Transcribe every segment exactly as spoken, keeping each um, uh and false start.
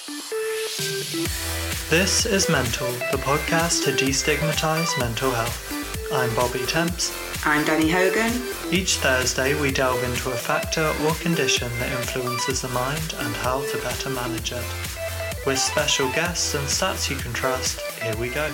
This is Mental, the podcast to destigmatise mental health. I'm Bobby Temps. I'm Danny Hogan. Each Thursday we delve into a factor or condition that influences the mind and how to better manage it. With special guests and stats you can trust, here we go.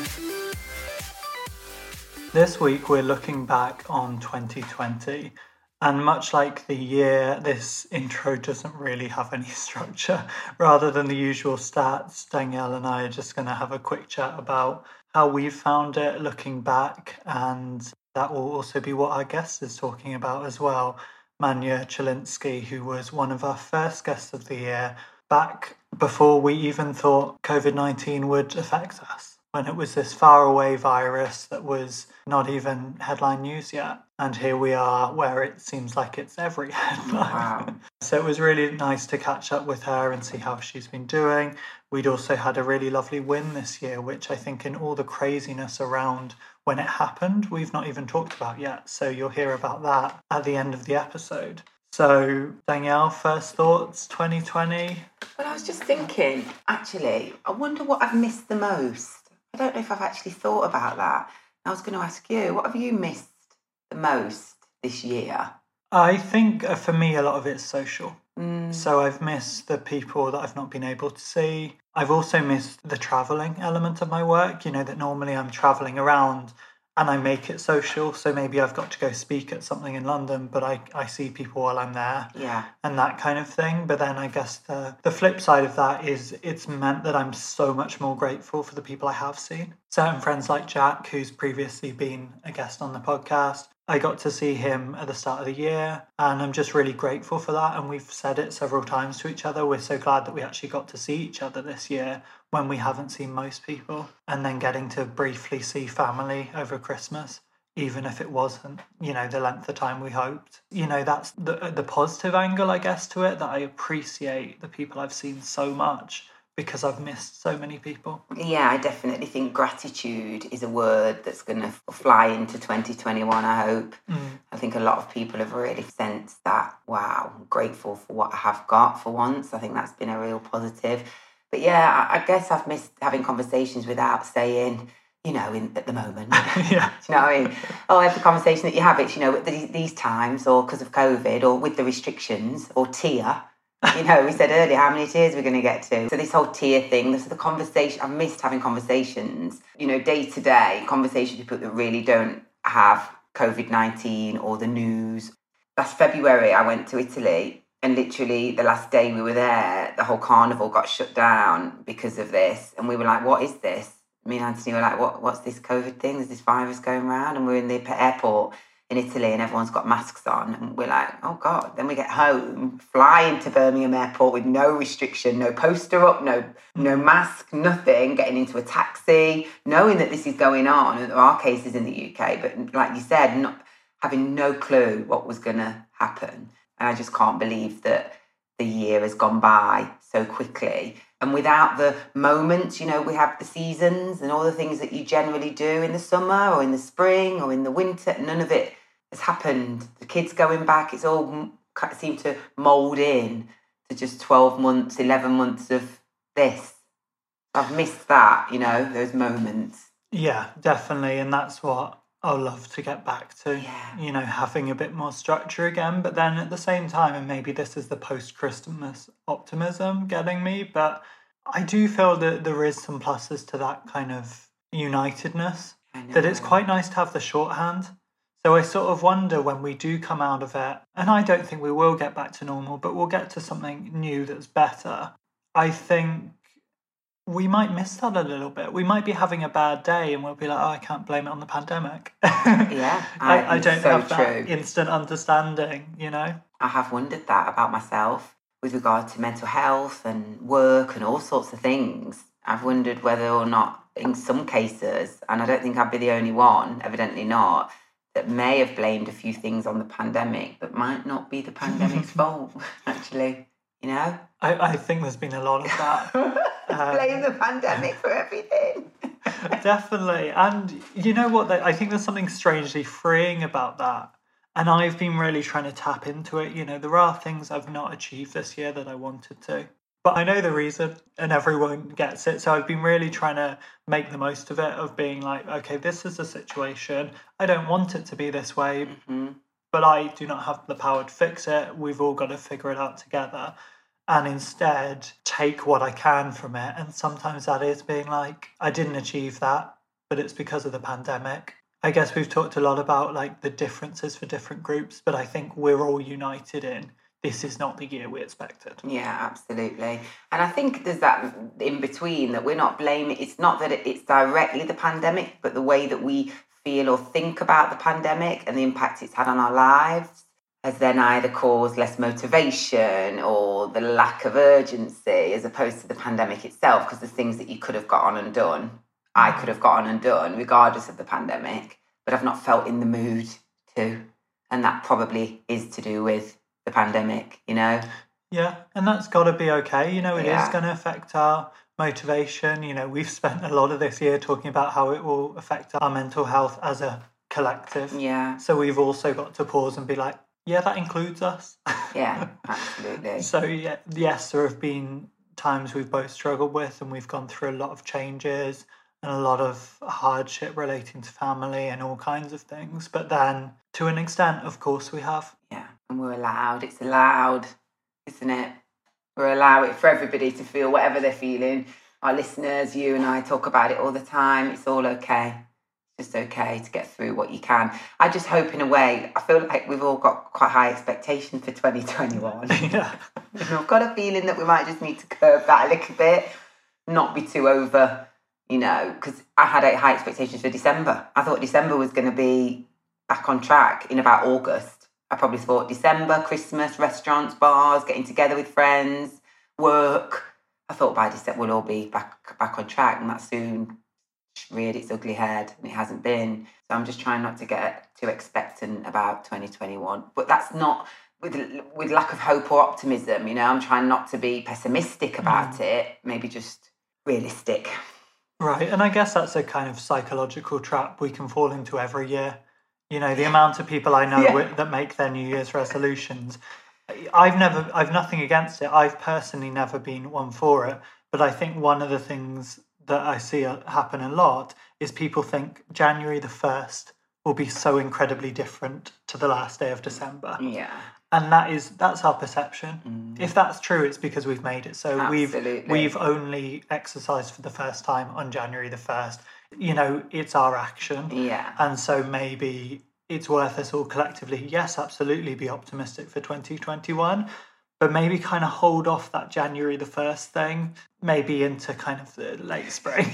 This week we're looking back on twenty twenty, and much like the year, this intro doesn't really have any structure. Rather than the usual stats, Danielle and I are just going to have a quick chat about how we've found it looking back, and that will also be what our guest is talking about as well. Manya Chilinsky, who was one of our first guests of the year, back before we even thought covid nineteen would affect us, when it was this faraway virus that was not even headline news yet. And here we are, where it seems like it's every headline. Wow. So it was really nice to catch up with her and see how she's been doing. We'd also had a really lovely win this year, which I think in all the craziness around when it happened, we've not even talked about yet. So you'll hear about that at the end of the episode. So, Danielle, first thoughts, twenty twenty? Well, I was just thinking, actually, I wonder what I've missed the most. I don't know if I've actually thought about that. I was going to ask you, what have you missed the most this year? I think uh, for me, a lot of it's social. Mm. So I've missed the people that I've not been able to see. I've also missed the travelling element of my work, you know, that normally I'm travelling around and I make it social. So maybe I've got to go speak at something in London, but I, I see people while I'm there. Yeah. And that kind of thing. But then I guess the, the flip side of that is it's meant that I'm so much more grateful for the people I have seen. Certain friends like Jack, who's previously been a guest on the podcast, I got to see him at the start of the year, and I'm just really grateful for that. And we've said it several times to each other. We're so glad that we actually got to see each other this year when we haven't seen most people. And then getting to briefly see family over Christmas, even if it wasn't, you know, the length of time we hoped. You know, that's the the positive angle, I guess, to it, that I appreciate the people I've seen so much, because I've missed so many people. Yeah, I definitely think gratitude is a word that's going to fly into twenty twenty-one, I hope. Mm. I think a lot of people have really sensed that, wow, I'm grateful for what I have got for once. I think that's been a real positive. But yeah, I, I guess I've missed having conversations without saying, you know, in at the moment. Yeah. Do you know what I mean? Oh, every conversation that you have, it's, you know, at these, these times, or because of COVID, or with the restrictions, or tier. You know, we said earlier how many tiers we're going to get to. So this whole tier thing, this is the conversation. I've missed having conversations, you know, day to day, conversations with people that really don't have covid nineteen or the news. Last February, I went to Italy, and literally the last day we were there, the whole carnival got shut down because of this. And we were like, what is this? Me and Anthony were like, what? what's this COVID thing? There's this virus going around? And we're in the airport in Italy and everyone's got masks on, and we're like, oh God. Then we get home, fly into Birmingham airport with no restriction, no poster up, no no mask, nothing, getting into a taxi, knowing that this is going on, and there are cases in the U K, but like you said, not having no clue what was going to happen. And I just can't believe that the year has gone by so quickly. And without the moments, you know, we have the seasons and all the things that you generally do in the summer or in the spring or in the winter. None of it has happened. The kids going back, it's all seemed to mould in to just twelve months, eleven months of this. I've missed that, you know, those moments. Yeah, definitely. And that's what I'll love to get back to, Yeah. you know, having a bit more structure again. But then at the same time, and maybe this is the post-Christmas optimism getting me, but I do feel that there is some pluses to that kind of unitedness, that it's quite nice to have the shorthand. So I sort of wonder when we do come out of it, and I don't think we will get back to normal, but we'll get to something new that's better. I think we might miss that a little bit. We might be having a bad day and we'll be like, oh, I can't blame it on the pandemic. Yeah. I, I don't so have that true. instant understanding, you know? I have wondered that about myself with regard to mental health and work and all sorts of things. I've wondered whether or not in some cases, and I don't think I'd be the only one, evidently not, that may have blamed a few things on the pandemic that might not be the pandemic's fault, actually, you know? I, I think there's been a lot of that. Um, Blame the pandemic for everything. Definitely. And you know what? I think there's something strangely freeing about that. And I've been really trying to tap into it. You know, there are things I've not achieved this year that I wanted to. But I know the reason and everyone gets it. So I've been really trying to make the most of it, of being like, okay, this is the situation. I don't want it to be this way, Mm-hmm. but I do not have the power to fix it. We've all got to figure it out together. And instead take what I can from it. And sometimes that is being like, I didn't achieve that, but it's because of the pandemic. I guess we've talked a lot about like the differences for different groups, but I think we're all united in this is not the year we expected. Yeah, absolutely. And I think there's that in between that we're not blaming. It's not that it's directly the pandemic, but the way that we feel or think about the pandemic and the impact it's had on our lives has then either caused less motivation or the lack of urgency as opposed to the pandemic itself, because the things that you could have got on and done, I could have got on and done regardless of the pandemic, but I've not felt in the mood to. And that probably is to do with the pandemic, you know? Yeah, and that's got to be okay. You know, it Yeah. is going to affect our motivation. You know, we've spent a lot of this year talking about how it will affect our mental health as a collective. Yeah, So we've also got to pause and be like, yeah, that includes us. yeah, absolutely. So, yeah, yes, there have been times we've both struggled with, and we've gone through a lot of changes and a lot of hardship relating to family and all kinds of things. But then, to an extent, of course, we have. Yeah, and we're allowed. It's allowed, isn't it? We're allowed it for everybody to feel whatever they're feeling. Our listeners, you and I talk about it all the time. It's all okay. It's just okay to get through what you can. I just hope, in a way, I feel like we've all got quite high expectations for twenty twenty-one. Yeah. And I've got a feeling that we might just need to curb that a little bit, not be too over, you know, because I had high expectations for December. I thought December was going to be back on track in about August. I probably thought December, Christmas, restaurants, bars, getting together with friends, work. I thought by December we'll all be back back on track, and that soon reared its ugly head, and it hasn't been. So I'm just trying not to get too expectant about twenty twenty-one. But that's not with with lack of hope or optimism, you know. I'm trying not to be pessimistic about mm. it, maybe just realistic. Right, and I guess that's a kind of psychological trap we can fall into every year. You know, the amount of people I know yeah. with, that make their New Year's resolutions, I've never, I've nothing against it. I've personally never been one for it. But I think one of the things that I see happen a lot is people think January the first will be so incredibly different to the last day of December. Yeah. And that is, that's our perception. Mm. If that's true, it's because we've made it so. Absolutely. We've we've only exercised for the first time on January the first. You know, it's our action. Yeah. And so maybe it's worth us all collectively, yes, absolutely be optimistic for twenty twenty-one, but maybe kind of hold off that January the first thing, maybe into kind of the late spring.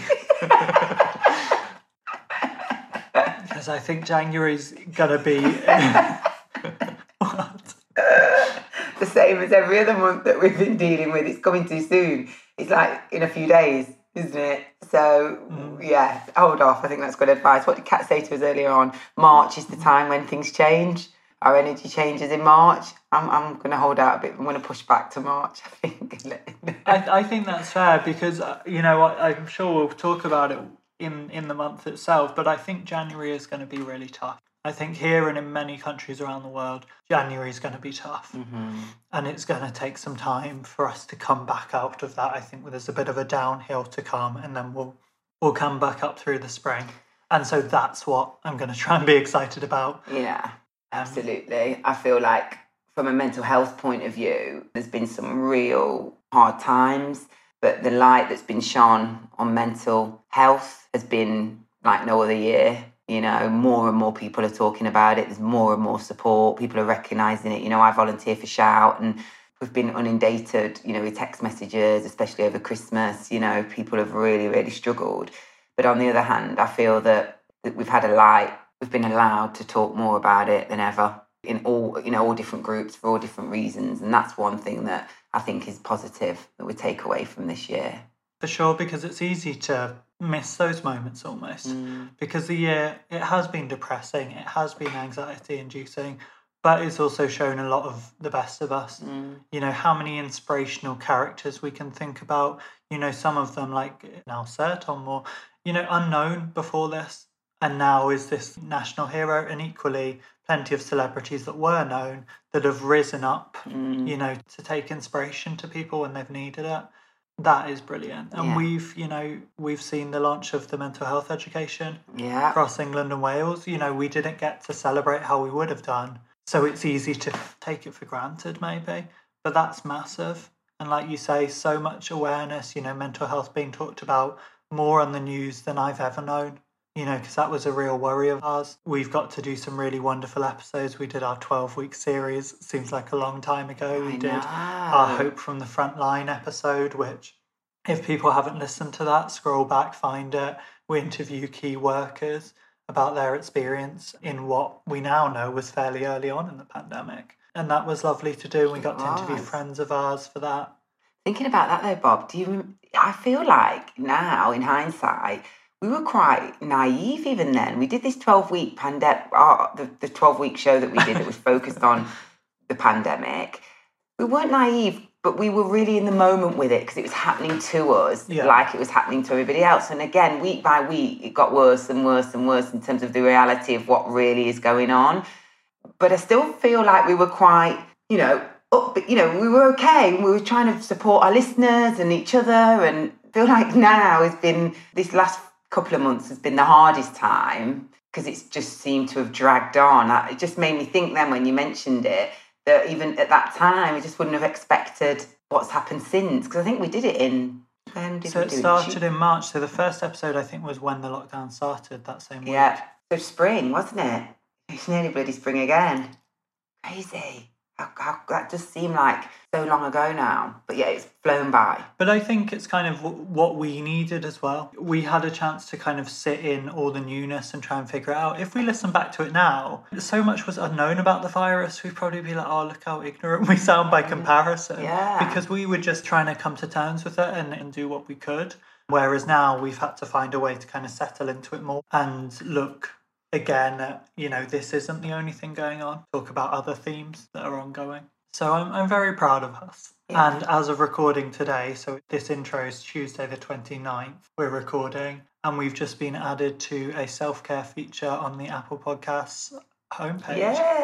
Because I think January's going to be... What? The same as every other month that we've been dealing with. It's coming too soon. It's like in a few days, isn't it? So, mm. yeah, hold off. I think that's good advice. What did Kat say to us earlier on? March is the time when things change. Our energy changes in March. I'm I'm going to hold out a bit. I'm going to push back to March, I think. I, I think that's fair because, uh, you know, I, I'm sure we'll talk about it in, in the month itself, but I think January is going to be really tough. I think here and in many countries around the world, January is going to be tough. Mm-hmm. And it's going to take some time for us to come back out of that. I think there's a bit of a downhill to come, and then we'll we'll come back up through the spring. And so that's what I'm going to try and be excited about. Yeah, absolutely. I feel like from a mental health point of view, there's been some real hard times, but the light that's been shone on mental health has been like no other year. You know, more and more people are talking about it. There's more and more support. People are recognising it. You know, I volunteer for Shout, and we've been inundated, you know, with text messages, especially over Christmas. You know, people have really, really struggled. But on the other hand, I feel that, that we've had a light. We've been allowed to talk more about it than ever in all, you know, all different groups for all different reasons. And that's one thing that I think is positive that we take away from this year. For sure, because it's easy to miss those moments almost mm. because the year, it has been depressing, it has been anxiety inducing, but it's also shown a lot of the best of us. mm. You know, how many inspirational characters we can think about, you know, some of them like now Sertom, or, you know, unknown before this, and now is this national hero, and equally plenty of celebrities that were known that have risen up, Mm. you know, to take inspiration to people when they've needed it. That is brilliant. And Yeah. we've, you know, we've seen the launch of the mental health education Yeah. across England and Wales. You know, we didn't get to celebrate how we would have done. So it's easy to take it for granted, maybe. But that's massive. And like you say, so much awareness, you know, mental health being talked about more on the news than I've ever known. You know, because that was a real worry of ours. We've got to do some really wonderful episodes. We did our twelve-week series. Seems like a long time ago. We I did know. our Hope from the Frontline episode, which, if people haven't listened to that, scroll back, find it. We interview key workers about their experience in what we now know was fairly early on in the pandemic. And that was lovely to do. We It got to interview was. friends of ours for that. Thinking about that though, Bob, do you? I feel like now, in hindsight, we were quite naive even then. We did this twelve-week pandemic, uh, the, the twelve-week show that we did that was focused on the pandemic. We weren't naive, but we were really in the moment with it because it was happening to us Yeah. like it was happening to everybody else. And again, week by week, it got worse and worse and worse in terms of the reality of what really is going on. But I still feel like we were quite, you know, up, you know, we were okay. We were trying to support our listeners and each other. And I feel like now has been, this last couple of months has been the hardest time because it's just seemed to have dragged on. It just made me think then when you mentioned it, that even at that time, we just wouldn't have expected what's happened since. Because I think we did it in, when did So we it do started in March. So the first episode, I think, was when the lockdown started that same week. Yeah. So spring, wasn't it? It's nearly bloody spring again. Crazy. How, how, that does seem like so long ago now. But yeah, it's flown by. But I think it's kind of w- what we needed as well. We had a chance to kind of sit in all the newness and try and figure it out. If we listen back to it now, so much was unknown about the virus. We'd probably be like, oh, look how ignorant we sound by comparison. Yeah. Because we were just trying to come to terms with it and, and do what we could. Whereas now we've had to find a way to kind of settle into it more and look again at, you know, this isn't the only thing going on. Talk about other themes that are ongoing. So I'm I'm very proud of us. Yeah. And as of recording today, so this intro is Tuesday the twenty-ninth, we're recording, and we've just been added to a self-care feature on the Apple Podcasts homepage,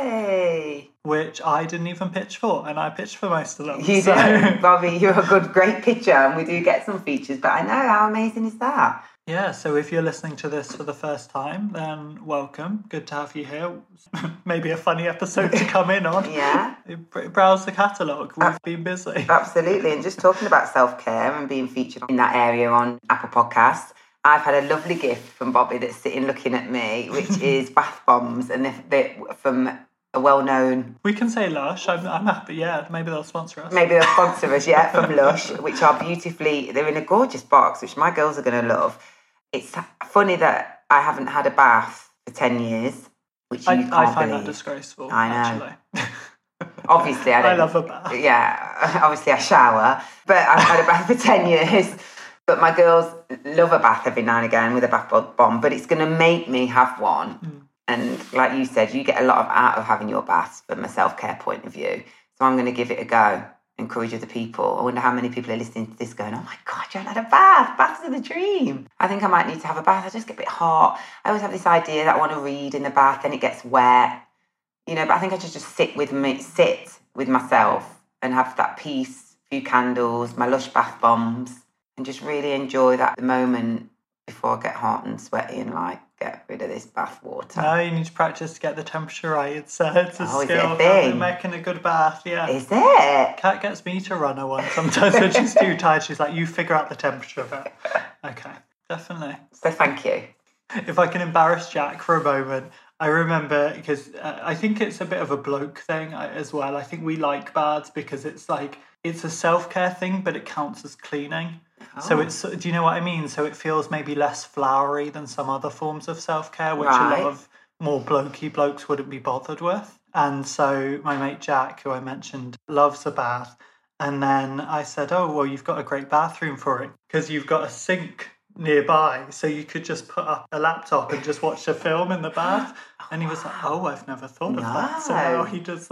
Yay! which I didn't even pitch for, and I pitched for most of them. You so- do, Bobby. You're a good, great pitcher, and we do get some features. But I know, how amazing is that? Yeah, so if you're listening to this for the first time, then welcome. Good to have you here. Maybe a funny episode to come in on. Yeah. Browse the catalogue. We've been busy. Absolutely. And just talking about self-care and being featured in that area on Apple Podcasts, I've had a lovely gift from Bobby that's sitting looking at me, which is bath bombs, and they're, they're from a well-known... We can say Lush. I'm, I'm happy. Yeah, maybe they'll sponsor us. Maybe they'll sponsor us, yeah, from Lush, which are beautifully... They're in a gorgeous box, which my girls are going to love. It's funny that I haven't had a bath for ten years, which you I, can't I find believe. that disgraceful, I know. actually. Obviously, I don't... I love a bath. Yeah, obviously I shower, but I've had a bath for ten years. But my girls love a bath every now and again with a bath bomb, but it's going to make me have one. Mm. And like you said, you get a lot of out of having your baths from a self-care point of view. So I'm going to give it a go, encourage other people. I wonder how many people are listening to this going, oh my God, you haven't had a bath. Baths are the dream. I think I might need to have a bath. I just get a bit hot. I always have this idea that I want to read in the bath, then it gets wet. You know, but I think I should just sit with me, sit with myself and have that peace, a few candles, my Lush bath bombs, and just really enjoy that moment before I get hot and sweaty and like get rid of this bath water. No, you need to practice to get the temperature right. It's, uh, it's a Oh, is it a skill. thing? Making a good bath, yeah. Is it? Kat gets me to run her one sometimes when she's too tired. She's like, you figure out the temperature of it. Okay, definitely. So thank you. If I can embarrass Jack for a moment, I remember, because uh, I think it's a bit of a bloke thing uh, as well. I think we like baths because it's like, it's a self-care thing, but it counts as cleaning. So Oh. it's, do you know what I mean? So it feels maybe less flowery than some other forms of self-care, which Right. a lot of more blokey blokes wouldn't be bothered with. And so my mate Jack, who I mentioned, loves a bath. And then I said, oh, well, you've got a great bathroom for it because you've got a sink nearby. So you could just put up a laptop and just watch a film in the bath. And he was like, oh, I've never thought of that. So No. now he does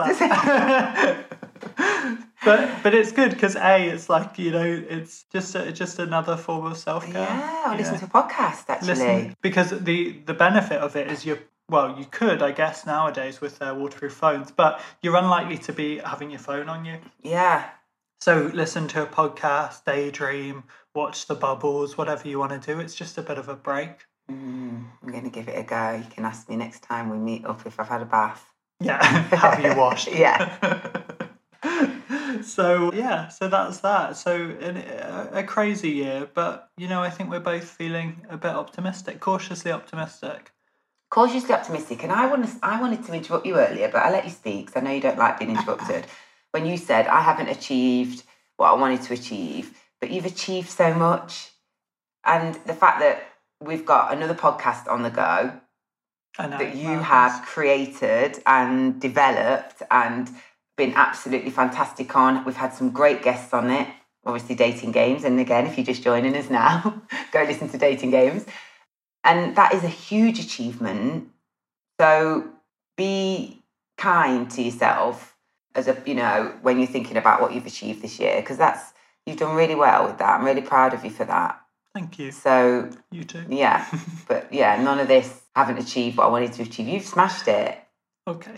that. but but it's good because A, it's like, you know, it's just a, just another form of self-care. Yeah, I'll listen to a podcast actually. Listen, because the the benefit of it is you're well, you could, I guess, nowadays with their waterproof phones, but you're unlikely to be having your phone on you. Yeah. So listen to a podcast, daydream, watch the bubbles, whatever you want to do. It's just a bit of a break. Mm, I'm going to give it a go. You can ask me next time we meet up if I've had a bath. Yeah, have you washed? Yeah. So, yeah, so that's that. So, in a, a crazy year, but, you know, I think we're both feeling a bit optimistic, cautiously optimistic. Cautiously optimistic. And I, want to, I wanted to interrupt you earlier, but I let you speak because I know you don't like being interrupted. When you said, I haven't achieved what I wanted to achieve, but you've achieved so much. And the fact that we've got another podcast on the go I know, that you well, have created and developed and been absolutely fantastic on. We've had some great guests on it, obviously Dating Games. And again, if you're just joining us now, go listen to Dating Games. And that is a huge achievement. So be kind to yourself as a, you know, when you're thinking about what you've achieved this year, because that's, you've done really well with that. I'm really proud of you for that. Thank you. So, you too. Yeah. But yeah, none of this haven't achieved what I wanted to achieve. You've smashed it. Okay.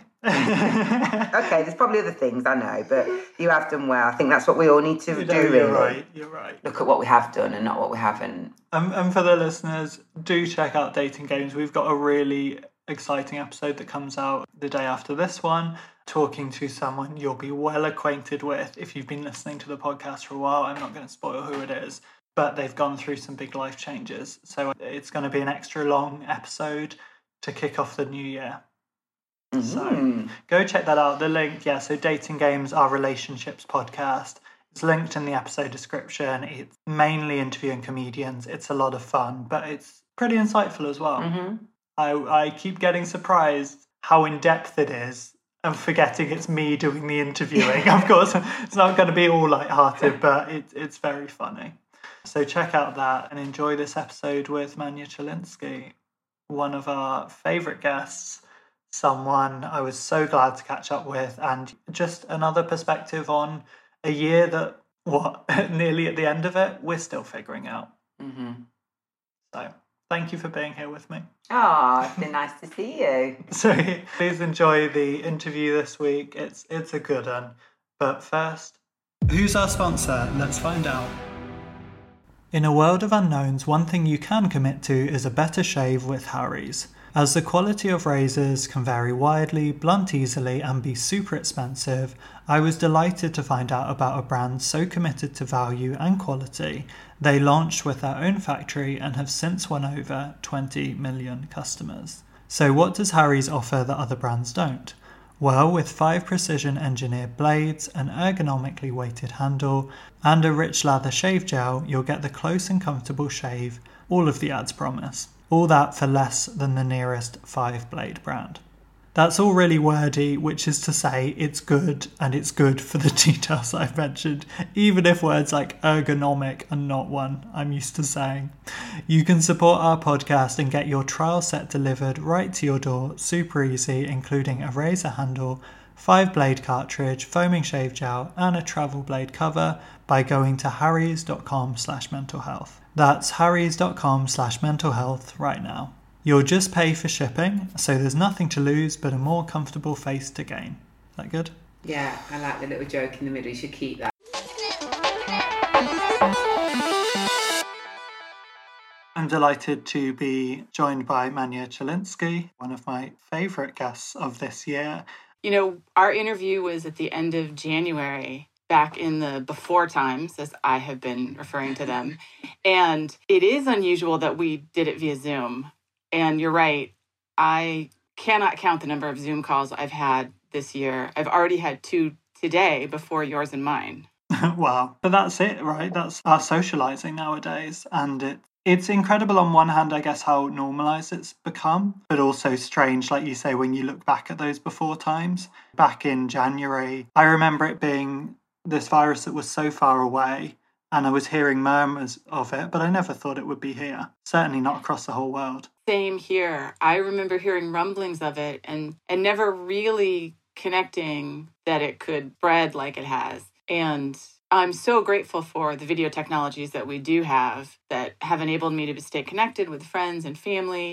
Okay, there's probably other things, I know, but you have done well. I think that's what we all need to you do, know, really. You're right, you're right. Look at what we have done and not what we haven't. Um, and for the listeners, do check out Dating Games. We've got a really exciting episode that comes out the day after this one, talking to someone you'll be well acquainted with if you've been listening to the podcast for a while. I'm not going to spoil who it is, but they've gone through some big life changes. So it's going to be an extra long episode to kick off the new year. Mm-hmm. So go check that out. The link, yeah, so Dating Games, our relationships podcast. It's linked in the episode description. It's mainly interviewing comedians. It's a lot of fun, but it's pretty insightful as well. Mm-hmm. I, I keep getting surprised how in-depth it is and forgetting it's me doing the interviewing. Of course, it's not going to be all lighthearted, but it, it's very funny. So check out that and enjoy this episode with Manya Chilinsky, one of our favourite guests, someone I was so glad to catch up with, and just another perspective on a year that, what, nearly at the end of it, we're still figuring out. Mm-hmm. So thank you for being here with me. Oh, it's been nice to see you. So please enjoy the interview this week. It's it's a good one. But first, who's our sponsor? Let's find out. In a world of unknowns, one thing you can commit to is a better shave with Harry's. As the quality of razors can vary widely, blunt easily, and be super expensive, I was delighted to find out about a brand so committed to value and quality. They launched with their own factory and have since won over twenty million customers. So what does Harry's offer that other brands don't? Well, with five precision-engineered blades, an ergonomically weighted handle, and a rich lather shave gel, you'll get the close and comfortable shave all of the ads promise. All that for less than the nearest five-blade brand. That's all really wordy, which is to say it's good, and it's good for the details I've mentioned, even if words like ergonomic are not one I'm used to saying. You can support our podcast and get your trial set delivered right to your door, super easy, including a razor handle, five-blade cartridge, foaming shave gel, and a travel blade cover by going to harrys.com slash mental health. That's harrys.com slash mental health right now. You'll just pay for shipping, so there's nothing to lose but a more comfortable face to gain. Is that good? Yeah, I like the little joke in the middle. You should keep that. I'm delighted to be joined by Manya Chilinsky, one of my favourite guests of this year. You know, our interview was at the end of January, back in the before times, as I have been referring to them. And it is unusual that we did it via Zoom. And you're right, I cannot count the number of Zoom calls I've had this year. I've already had two today before yours and mine. Wow. But that's it, right? That's our socialising nowadays. And it, it's incredible on one hand, I guess, how normalised it's become, but also strange, like you say, when you look back at those before times. Back in January, I remember it being this virus that was so far away, and I was hearing murmurs of it, but I never thought it would be here. Certainly not across the whole world. Same here. I remember hearing rumblings of it and, and never really connecting that it could spread like it has. And I'm so grateful for the video technologies that we do have that have enabled me to stay connected with friends and family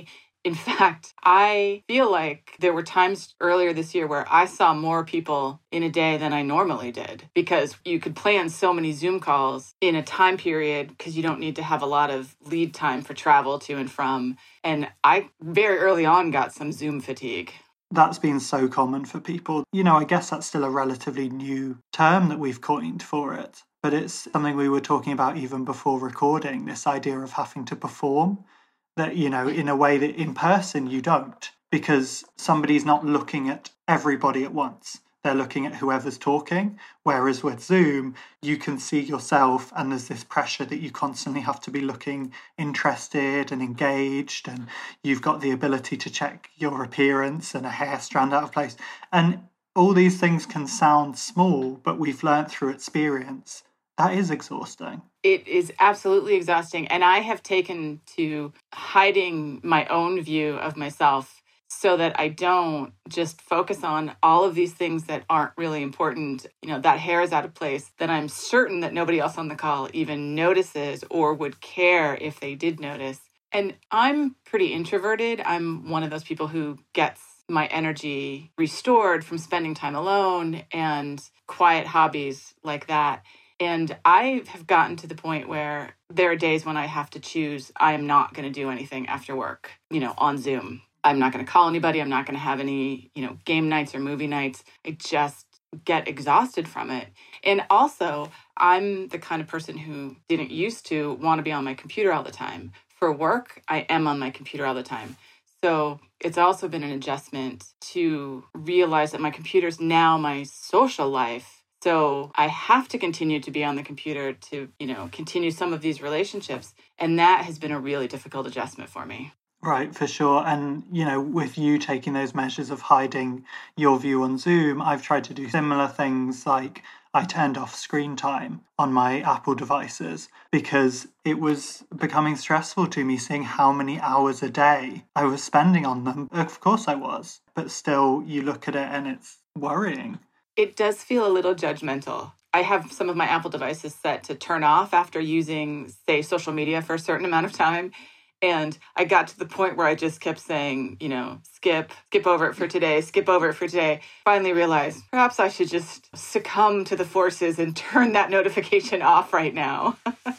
In fact, I feel like there were times earlier this year where I saw more people in a day than I normally did, because you could plan so many Zoom calls in a time period because you don't need to have a lot of lead time for travel to and from. And I very early on got some Zoom fatigue. That's been so common for people. You know, I guess that's still a relatively new term that we've coined for it, but it's something we were talking about even before recording, this idea of having to perform. That, you know, in a way that in person you don't, because somebody's not looking at everybody at once. They're looking at whoever's talking. Whereas with Zoom, you can see yourself and there's this pressure that you constantly have to be looking interested and engaged. And you've got the ability to check your appearance and a hair strand out of place. And all these things can sound small, but we've learned through experience that is exhausting. It is absolutely exhausting. And I have taken to hiding my own view of myself so that I don't just focus on all of these things that aren't really important. You know, that hair is out of place, that I'm certain that nobody else on the call even notices or would care if they did notice. And I'm pretty introverted. I'm one of those people who gets my energy restored from spending time alone and quiet hobbies like that. And I have gotten to the point where there are days when I have to choose, I am not going to do anything after work, you know, on Zoom. I'm not going to call anybody. I'm not going to have any, you know, game nights or movie nights. I just get exhausted from it. And also, I'm the kind of person who didn't used to want to be on my computer all the time. For work, I am on my computer all the time. So it's also been an adjustment to realize that my computer is now my social life. So I have to continue to be on the computer to, you know, continue some of these relationships. And that has been a really difficult adjustment for me. Right, for sure. And, you know, with you taking those measures of hiding your view on Zoom, I've tried to do similar things, like I turned off screen time on my Apple devices because it was becoming stressful to me seeing how many hours a day I was spending on them. Of course I was, but still you look at it and it's worrying. It does feel a little judgmental. I have some of my Apple devices set to turn off after using, say, social media for a certain amount of time. And I got to the point where I just kept saying, you know, skip, skip over it for today, skip over it for today. Finally realized perhaps I should just succumb to the forces and turn that notification off right now.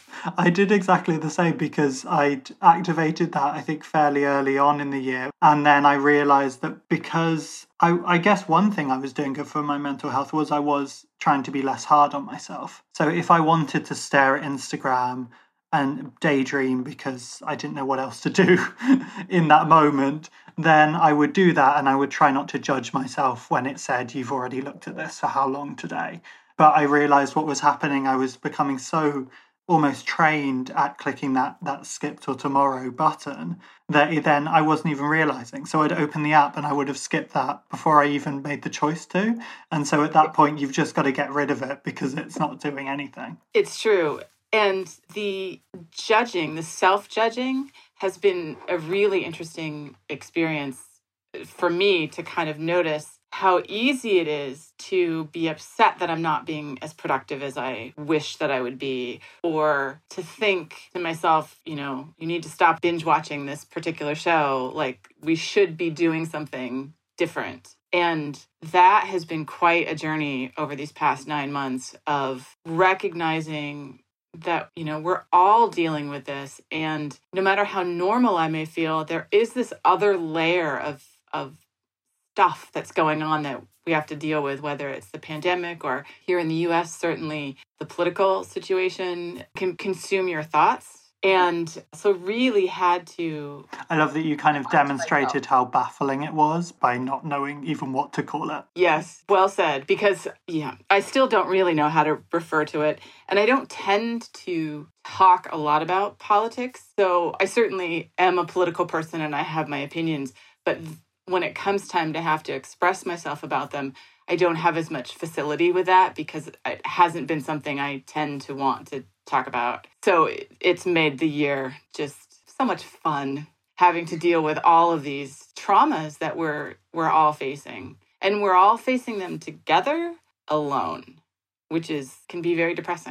I did exactly the same because I'd activated that, I think, fairly early on in the year. And then I realized that because I, I guess one thing I was doing good for my mental health was I was trying to be less hard on myself. So if I wanted to stare at Instagram and daydream because I didn't know what else to do in that moment, then I would do that and I would try not to judge myself when it said, you've already looked at this for how long today. But I realized what was happening. I was becoming so almost trained at clicking that that skip till tomorrow button that it, then I wasn't even realizing. So I'd open the app and I would have skipped that before I even made the choice to. And so at that point, you've just got to get rid of it because it's not doing anything. It's true. And the judging, the self-judging has been a really interesting experience for me to kind of notice how easy it is to be upset that I'm not being as productive as I wish that I would be, or to think to myself, you know, you need to stop binge watching this particular show. Like, we should be doing something different. And that has been quite a journey over these past nine months of recognizing that, you know, we're all dealing with this. And no matter how normal I may feel, there is this other layer of, of stuff that's going on that we have to deal with, whether it's the pandemic or here in the U S, certainly the political situation can consume your thoughts. And so really had to... I love that you kind of demonstrated how baffling it was by not knowing even what to call it. Yes, well said. Because, yeah, I still don't really know how to refer to it. And I don't tend to talk a lot about politics. So I certainly am a political person and I have my opinions. But when it comes time to have to express myself about them, I don't have as much facility with that because it hasn't been something I tend to want to talk about. So it's made the year just so much fun having to deal with all of these traumas that we're we're all facing. And we're all facing them together alone, which is can be very depressing.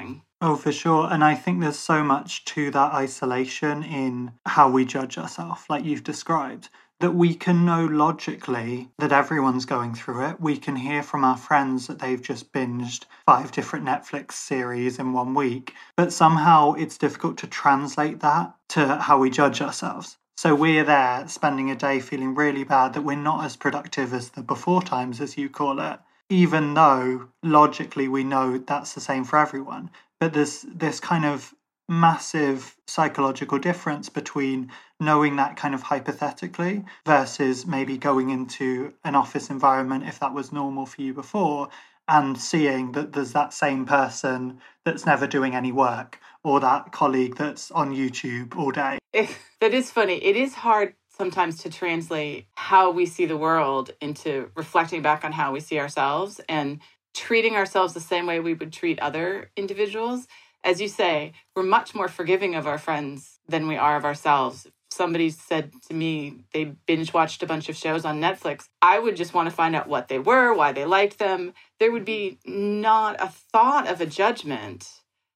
Oh, for sure. And I think there's so much to that isolation in how we judge ourselves, like you've described, that we can know logically that everyone's going through it. We can hear from our friends that they've just binged five different Netflix series in one week, but somehow it's difficult to translate that to how we judge ourselves. So we're there spending a day feeling really bad that we're not as productive as the before times, as you call it, even though logically we know that's the same for everyone. But there's this kind of massive psychological difference between knowing that kind of hypothetically versus maybe going into an office environment, if that was normal for you before, and seeing that there's that same person that's never doing any work, or that colleague that's on YouTube all day. It, that is funny. It is hard sometimes to translate how we see the world into reflecting back on how we see ourselves and treating ourselves the same way we would treat other individuals. As you say, we're much more forgiving of our friends than we are of ourselves. Somebody said to me they binge watched a bunch of shows on Netflix. I would just want to find out what they were, why they liked them. There would be not a thought of a judgment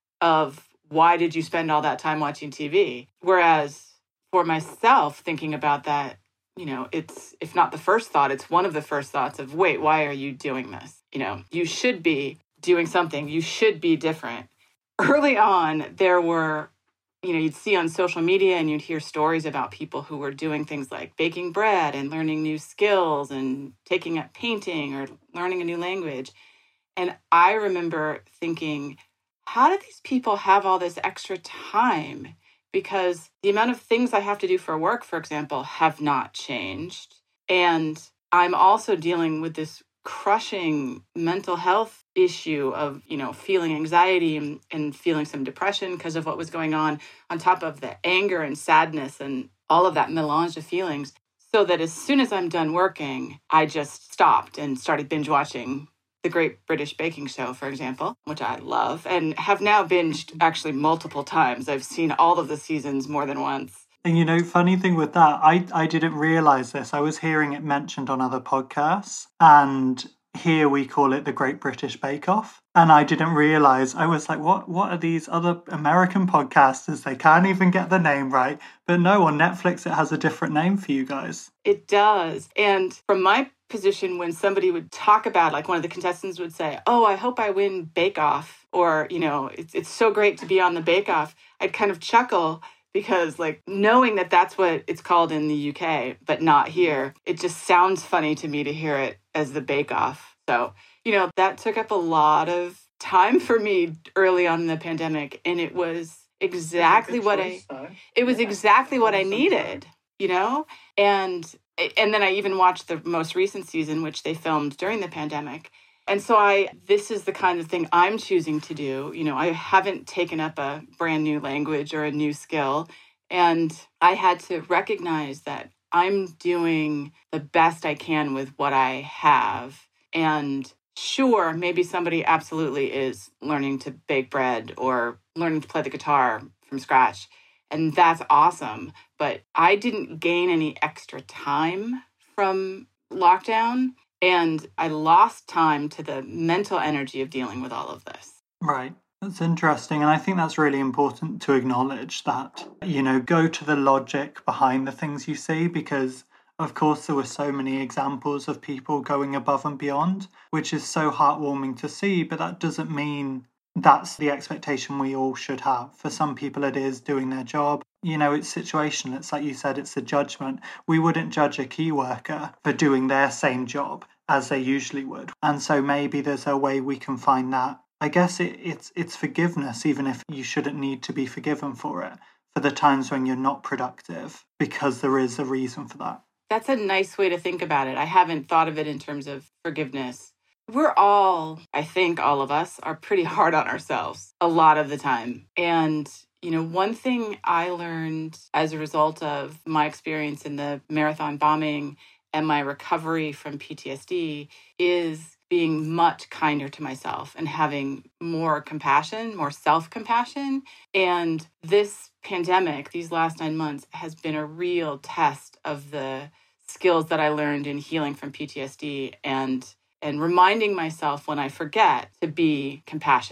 of why did you spend all that time watching T V? Whereas for myself, thinking about that, you know, it's, if not the first thought, it's one of the first thoughts of, wait, why are you doing this? You know, you should be doing something. You should be different. Early on, there were, you know, you'd see on social media and you'd hear stories about people who were doing things like baking bread and learning new skills and taking up painting or learning a new language. And I remember thinking, how do these people have all this extra time? Because the amount of things I have to do for work, for example, have not changed. And I'm also dealing with this crushing mental health issue of, you know, feeling anxiety and, and feeling some depression because of what was going on, on top of the anger and sadness and all of that melange of feelings. So that as soon as I'm done working, I just stopped and started binge watching The Great British Baking Show, for example, which I love and have now binged actually multiple times. I've seen all of the seasons more than once. And you know, funny thing with that, I, I didn't realize this. I was hearing it mentioned on other podcasts, and here we call it the Great British Bake Off. And I didn't realize, I was like, what, what are these other American podcasters? They can't even get the name right. But no, on Netflix, it has a different name for you guys. It does. And from my position, when somebody would talk about, like one of the contestants would say, oh, I hope I win Bake Off, or, you know, it's, it's so great to be on the Bake Off, I'd kind of chuckle because, like, knowing that that's what it's called in the U K, but not here, it just sounds funny to me to hear it as the Bake Off. So, you know, that took up a lot of time for me early on in the pandemic, and it was exactly what I, it was exactly what I needed, you know? And And then I even watched the most recent season, which they filmed during the pandemic. And so I, this is the kind of thing I'm choosing to do. You know, I haven't taken up a brand new language or a new skill. And I had to recognize that I'm doing the best I can with what I have. And sure, maybe somebody absolutely is learning to bake bread or learning to play the guitar from scratch. And that's awesome. But I didn't gain any extra time from lockdown. And I lost time to the mental energy of dealing with all of this. Right. That's interesting. And I think that's really important to acknowledge that, you know, go to the logic behind the things you see, because of course there were so many examples of people going above and beyond, which is so heartwarming to see. But that doesn't mean that's the expectation we all should have. For some people, it is doing their job. You know, it's situational. It's like you said, it's a judgment. We wouldn't judge a key worker for doing their same job as they usually would. And so maybe there's a way we can find that. I guess it, it's it's forgiveness, even if you shouldn't need to be forgiven for it, for the times when you're not productive, because there is a reason for that. That's a nice way to think about it. I haven't thought of it in terms of forgiveness. We're all, I think all of us, are pretty hard on ourselves a lot of the time. And, you know, one thing I learned as a result of my experience in the marathon bombing and my recovery from P T S D is being much kinder to myself and having more compassion, more self-compassion. And this pandemic, these last nine months, has been a real test of the skills that I learned in healing from P T S D and and reminding myself when I forget to be compassionate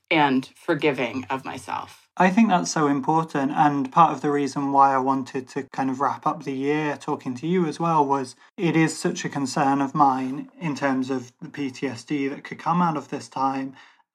and forgiving of myself. I think that's so important. And part of the reason why I wanted to kind of wrap up the year talking to you as well was it is such a concern of mine in terms of the P T S D that could come out of this time,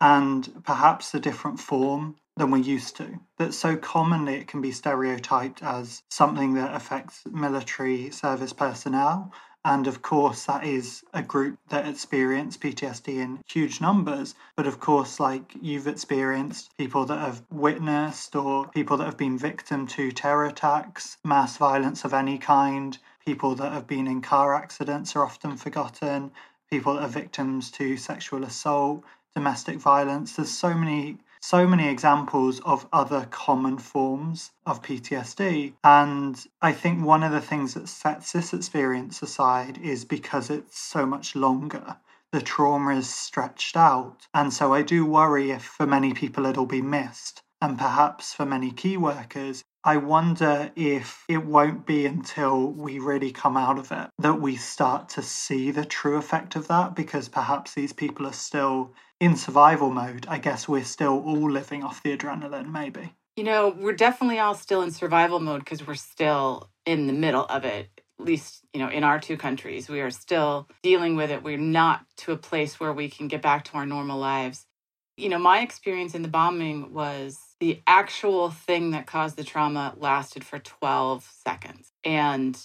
and perhaps a different form than we're used to. That so commonly it can be stereotyped as something that affects military service personnel. And of course, that is a group that experience P T S D in huge numbers. But of course, like you've experienced, people that have witnessed or people that have been victim to terror attacks, mass violence of any kind, people that have been in car accidents are often forgotten, people that are victims to sexual assault, domestic violence. There's so many So many examples of other common forms of P T S D. And I think one of the things that sets this experience aside is because it's so much longer. The trauma is stretched out. And so I do worry if for many people it'll be missed. And perhaps for many key workers, I wonder if it won't be until we really come out of it that we start to see the true effect of that, because perhaps these people are still in survival mode. I guess we're still all living off the adrenaline, maybe. You know, we're definitely all still in survival mode because we're still in the middle of it. At least, you know, in our two countries, we are still dealing with it. We're not to a place where we can get back to our normal lives. You know, my experience in the bombing was the actual thing that caused the trauma lasted for twelve seconds. And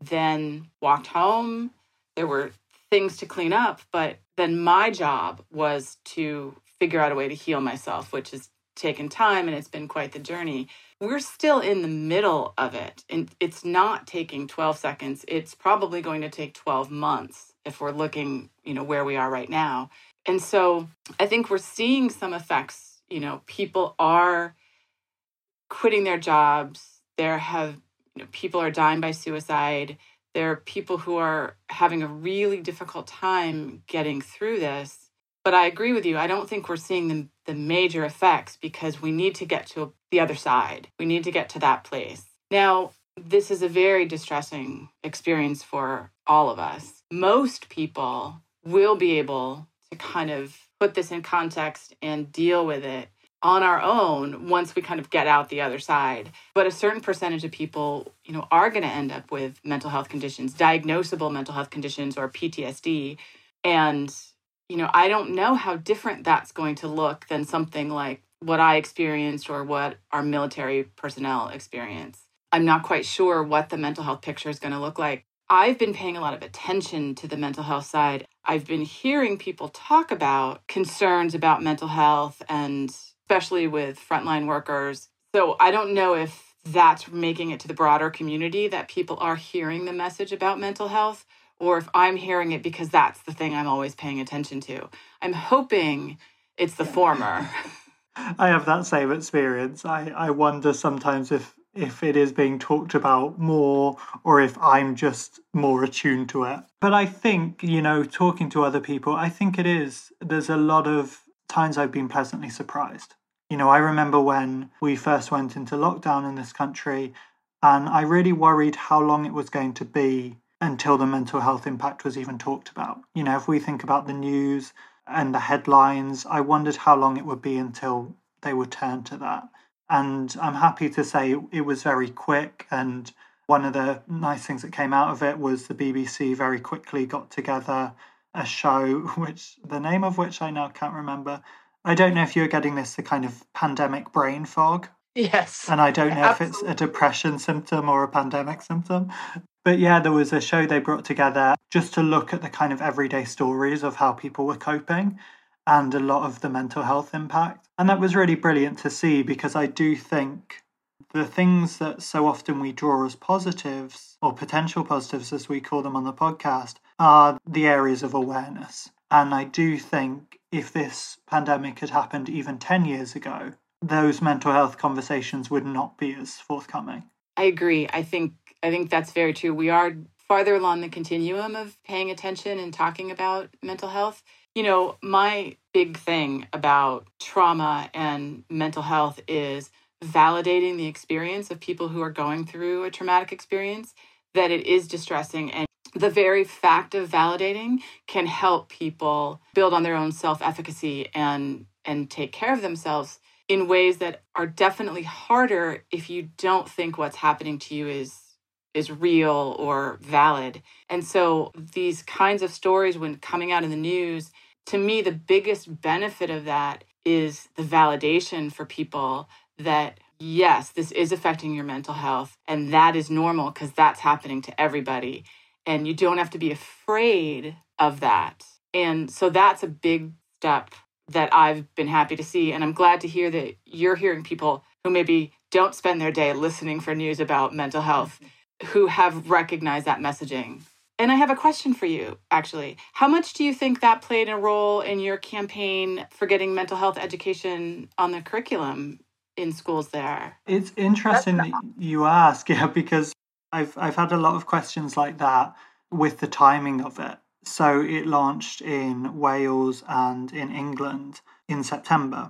then walked home. There were things to clean up, but then my job was to figure out a way to heal myself, which has taken time and it's been quite the journey. We're still in the middle of it, and it's not taking twelve seconds. It's probably going to take twelve months if we're looking, you know, where we are right now. And so I think we're seeing some effects. You know, people are quitting their jobs. There have, you know, people are dying by suicide. There are people who are having a really difficult time getting through this. But I agree with you. I don't think we're seeing the, the major effects because we need to get to the other side. We need to get to that place. Now, this is a very distressing experience for all of us. Most people will be able to kind of put this in context and deal with it on our own once we kind of get out the other side. But a certain percentage of people, you know, are going to end up with mental health conditions, diagnosable mental health conditions or P T S D. And, you know, I don't know how different that's going to look than something like what I experienced or what our military personnel experience. I'm not quite sure what the mental health picture is going to look like. I've been paying a lot of attention to the mental health side. I've been hearing people talk about concerns about mental health, and especially with frontline workers. So I don't know if that's making it to the broader community that people are hearing the message about mental health, or if I'm hearing it because that's the thing I'm always paying attention to. I'm hoping it's the former. I have that same experience. I, I wonder sometimes if if it is being talked about more or if I'm just more attuned to it. But I think, you know, talking to other people, I think it is. There's a lot of times I've been pleasantly surprised. You know, I remember when we first went into lockdown in this country, and I really worried how long it was going to be until the mental health impact was even talked about. You know, if we think about the news and the headlines, I wondered how long it would be until they would turn to that. And I'm happy to say it was very quick. And one of the nice things that came out of it was the B B C very quickly got together a show, which the name of which I now can't remember. I don't know if you're getting this, the kind of pandemic brain fog. Yes. And I don't know Absolutely. if it's a depression symptom or a pandemic symptom. But yeah, there was a show they brought together just to look at the kind of everyday stories of how people were coping and a lot of the mental health impact. And that was really brilliant to see, because I do think the things that so often we draw as positives, or potential positives as we call them on the podcast, are the areas of awareness. And I do think if this pandemic had happened even ten years ago, those mental health conversations would not be as forthcoming. I agree. I think I think that's very true. We are farther along the continuum of paying attention and talking about mental health. You know, my big thing about trauma and mental health is validating the experience of people who are going through a traumatic experience, that it is distressing. And the very fact of validating can help people build on their own self-efficacy and and take care of themselves in ways that are definitely harder if you don't think what's happening to you is is real or valid. And so these kinds of stories, when coming out in the news, to me, the biggest benefit of that is the validation for people that, yes, this is affecting your mental health, and that is normal because that's happening to everybody. And you don't have to be afraid of that. And so that's a big step that I've been happy to see. And I'm glad to hear that you're hearing people who maybe don't spend their day listening for news about mental health, who have recognized that messaging. And I have a question for you, actually. How much do you think that played a role in your campaign for getting mental health education on the curriculum in schools there? It's interesting that you ask, yeah, because I've I've had a lot of questions like that with the timing of it. So it launched in Wales and in England in September.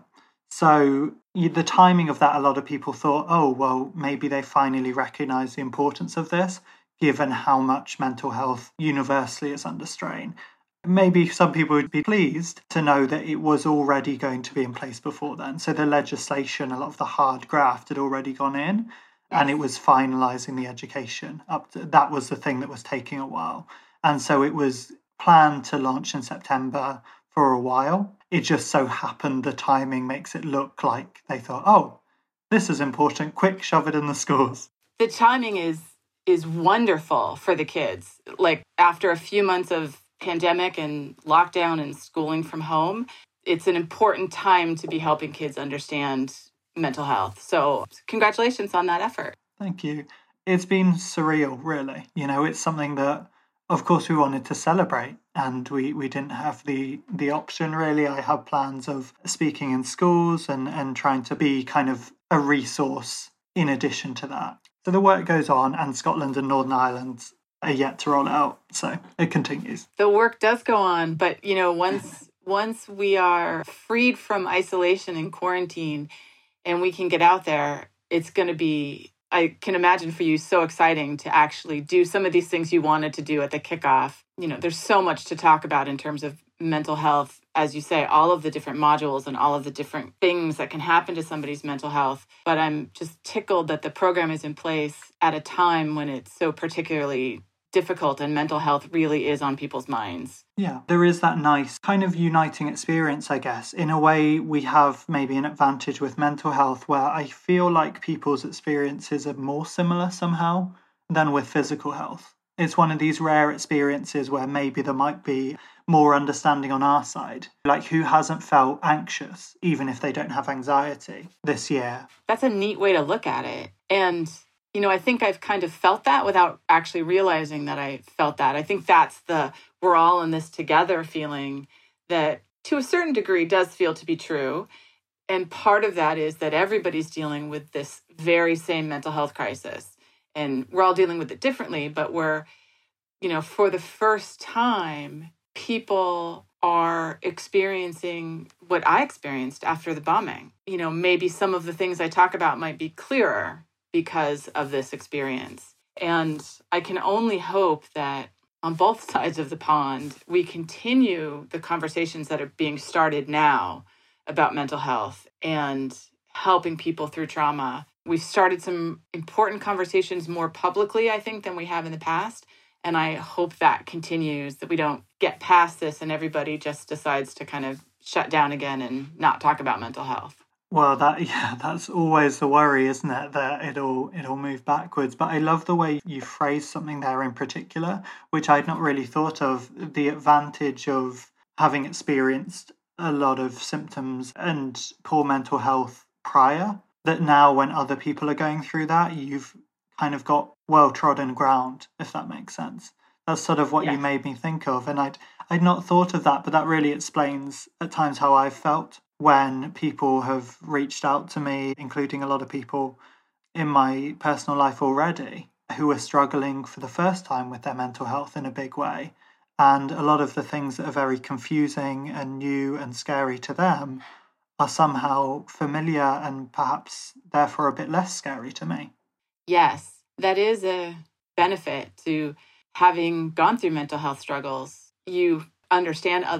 So the timing of that, a lot of people thought, oh, well, maybe they finally recognise the importance of this, given how much mental health universally is under strain. Maybe some people would be pleased to know that it was already going to be in place before then. So the legislation, a lot of the hard graft had already gone in, yes. And it was finalising the education. Up to, that was the thing that was taking a while. And so it was planned to launch in September for a while. It just so happened the timing makes it look like they thought, oh, this is important, quick, shove it in the schools. The timing is is wonderful for the kids. Like after a few months of pandemic and lockdown and schooling from home, it's an important time to be helping kids understand mental health. So congratulations on that effort. Thank you. It's been surreal, really. You know, it's something that, of course, we wanted to celebrate, and we, we didn't have the, the option, really. I had plans of speaking in schools and, and trying to be kind of a resource in addition to that. So the work goes on, and Scotland and Northern Ireland are yet to roll out. So it continues. The work does go on, but, you know, once once we are freed from isolation and quarantine and we can get out there, it's going to be, I can imagine for you, so exciting to actually do some of these things you wanted to do at the kickoff. You know, there's so much to talk about in terms of mental health, as you say, all of the different modules and all of the different things that can happen to somebody's mental health. But I'm just tickled that the program is in place at a time when it's so particularly difficult and mental health really is on people's minds. Yeah, there is that nice kind of uniting experience, I guess. In a way, we have maybe an advantage with mental health where I feel like people's experiences are more similar somehow than with physical health. It's one of these rare experiences where maybe there might be more understanding on our side. Like, who hasn't felt anxious, even if they don't have anxiety this year? That's a neat way to look at it. And, you know, I think I've kind of felt that without actually realizing that I felt that. I think that's the we're all in this together feeling that to a certain degree does feel to be true. And part of that is that everybody's dealing with this very same mental health crisis. And we're all dealing with it differently, but we're, you know, for the first time, people are experiencing what I experienced after the bombing. You know, maybe some of the things I talk about might be clearer because of this experience. And I can only hope that on both sides of the pond, we continue the conversations that are being started now about mental health and helping people through trauma. We've started some important conversations more publicly, I think, than we have in the past. And I hope that continues, that we don't get past this and everybody just decides to kind of shut down again and not talk about mental health. Well, that yeah, that's always the worry, isn't it? That it'll it'll move backwards. But I love the way you phrased something there in particular, which I'd not really thought of. The advantage of having experienced a lot of symptoms and poor mental health prior, that now when other people are going through that, you've kind of got well-trodden ground, if that makes sense. That's sort of what Yes. you made me think of. And I'd I'd not thought of that, but that really explains at times how I've felt when people have reached out to me, including a lot of people in my personal life already, who are struggling for the first time with their mental health in a big way. And a lot of the things that are very confusing and new and scary to them are somehow familiar and perhaps therefore a bit less scary to me. Yes, that is a benefit to having gone through mental health struggles. You understand others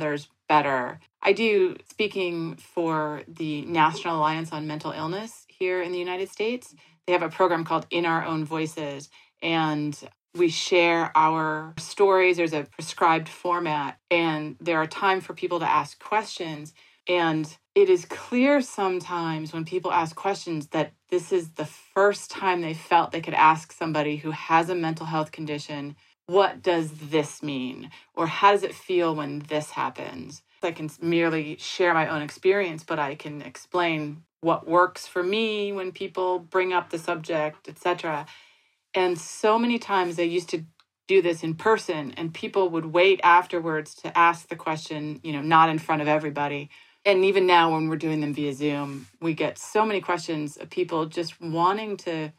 better. I do speaking for the National Alliance on Mental Illness here in the United States. They have a program called In Our Own Voices, and we share our stories. There's a prescribed format, and there are time for people to ask questions. And it is clear sometimes when people ask questions that this is the first time they felt they could ask somebody who has a mental health condition, what does this mean? Or how does it feel when this happens? I can merely share my own experience, but I can explain what works for me when people bring up the subject, et cetera. And so many times I used to do this in person, and people would wait afterwards to ask the question, you know, not in front of everybody. And even now when we're doing them via Zoom, we get so many questions of people just wanting to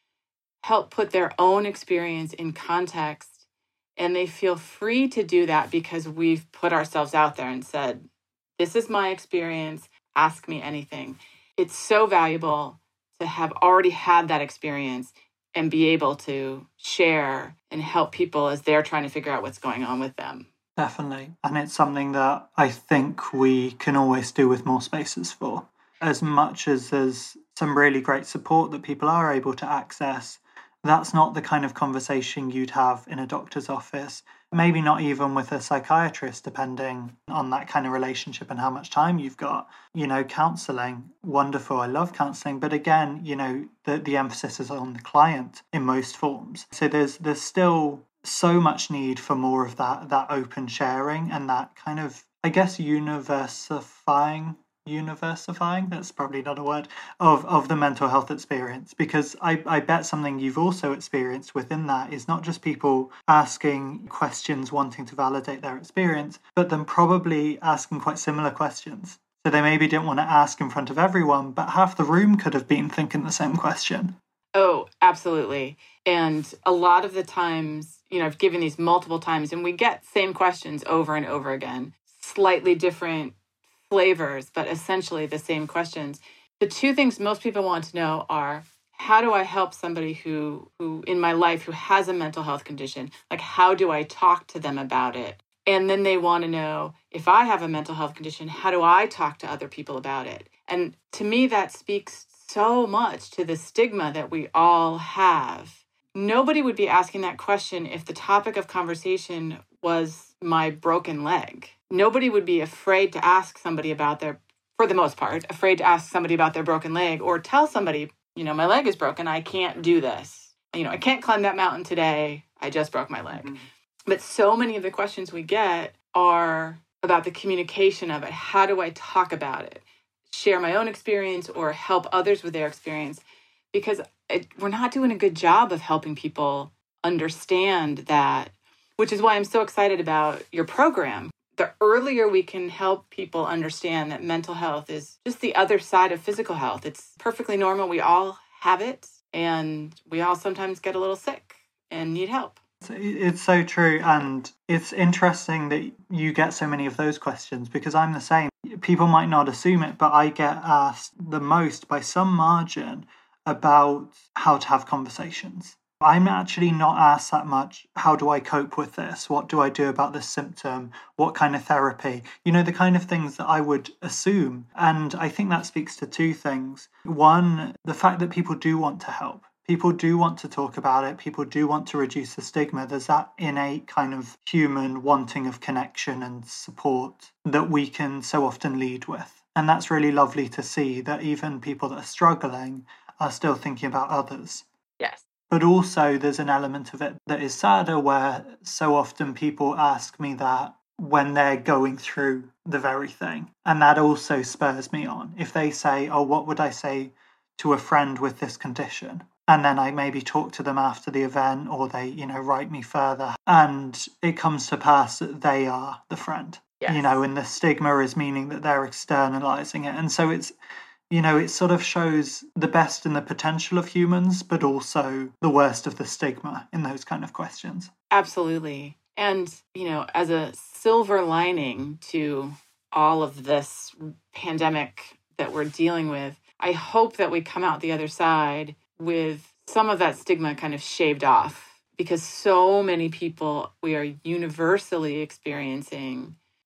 help put their own experience in context. And they feel free to do that because we've put ourselves out there and said, this is my experience, ask me anything. It's so valuable to have already had that experience and be able to share and help people as they're trying to figure out what's going on with them. Definitely. And it's something that I think we can always do with more spaces for. As much as there's some really great support that people are able to access, that's not the kind of conversation you'd have in a doctor's office, maybe not even with a psychiatrist, depending on that kind of relationship and how much time you've got. You know, counselling, wonderful. I love counselling. But again, you know, the, the emphasis is on the client in most forms. So there's there's still so much need for more of that that open sharing and that kind of, I guess, universifying Universifying, that's probably not a word, of, of the mental health experience. Because I, I bet something you've also experienced within that is not just people asking questions wanting to validate their experience, but then probably asking quite similar questions. So they maybe didn't want to ask in front of everyone, but half the room could have been thinking the same question. Oh, absolutely. And a lot of the times, you know, I've given these multiple times and we get same questions over and over again, slightly different flavors, but essentially the same questions. The two things most people want to know are, how do I help somebody who, who in my life who has a mental health condition? Like, how do I talk to them about it? And then they want to know, if I have a mental health condition, how do I talk to other people about it? And to me, that speaks so much to the stigma that we all have. Nobody would be asking that question if the topic of conversation was my broken leg. Nobody would be afraid to ask somebody about their, for the most part, afraid to ask somebody about their broken leg or tell somebody, you know, my leg is broken. I can't do this. You know, I can't climb that mountain today. I just broke my leg. Mm-hmm. But so many of the questions we get are about the communication of it. How do I talk about it? Share my own experience or help others with their experience? Because it, we're not doing a good job of helping people understand that, which is why I'm so excited about your program. The earlier we can help people understand that mental health is just the other side of physical health. It's perfectly normal. We all have it, and we all sometimes get a little sick and need help. It's so true, and it's interesting that you get so many of those questions because I'm the same. People might not assume it, but I get asked the most by some margin about how to have conversations. I'm actually not asked that much, how do I cope with this? What do I do about this symptom? What kind of therapy? You know, the kind of things that I would assume. And I think that speaks to two things. One, the fact that people do want to help. People do want to talk about it. People do want to reduce the stigma. There's that innate kind of human wanting of connection and support that we can so often lead with. And that's really lovely to see that even people that are struggling are still thinking about others. Yes. But also there's an element of it that is sadder where so often people ask me that when they're going through the very thing. And that also spurs me on. If they say, oh, what would I say to a friend with this condition? And then I maybe talk to them after the event or they, you know, write me further. And it comes to pass that they are the friend. Yes. You know, and the stigma is meaning that they're externalizing it. And so it's, you know, it sort of shows the best and the potential of humans, but also the worst of the stigma in those kind of questions. Absolutely. And, you know, as a silver lining to all of this pandemic that we're dealing with, I hope that we come out the other side with some of that stigma kind of shaved off, because so many people, we are universally experiencing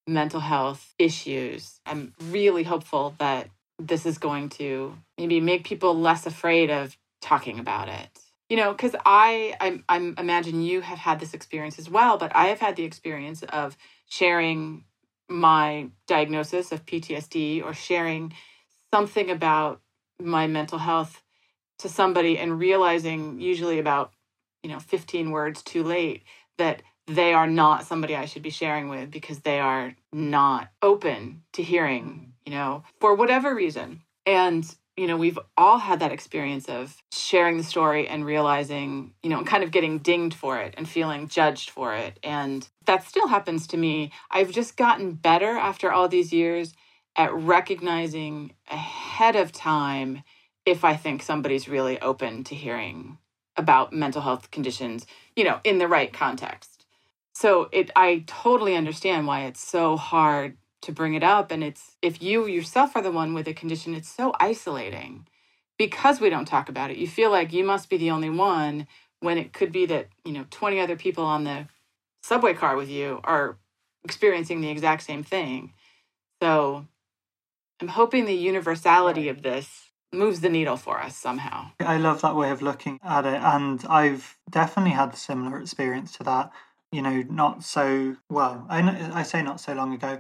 mental health issues. I'm really hopeful that this is going to maybe make people less afraid of talking about it. You know, because I, I, I imagine you have had this experience as well, but I have had the experience of sharing my diagnosis of P T S D or sharing something about my mental health to somebody and realizing usually about, you know, fifteen words too late that they are not somebody I should be sharing with because they are not open to hearing, you know, for whatever reason. And, you know, we've all had that experience of sharing the story and realizing, you know, and kind of getting dinged for it and feeling judged for it. And that still happens to me. I've just gotten better after all these years at recognizing ahead of time if I think somebody's really open to hearing about mental health conditions, you know, in the right context. So it, I totally understand why it's so hard to bring it up. And it's, if you yourself are the one with a condition, it's so isolating because we don't talk about it. You feel like you must be the only one when it could be that, you know, twenty other people on the subway car with you are experiencing the exact same thing. So I'm hoping the universality of this moves the needle for us somehow. I love that way of looking at it. And I've definitely had a similar experience to that. You know, not so, well, I, I say not so long ago,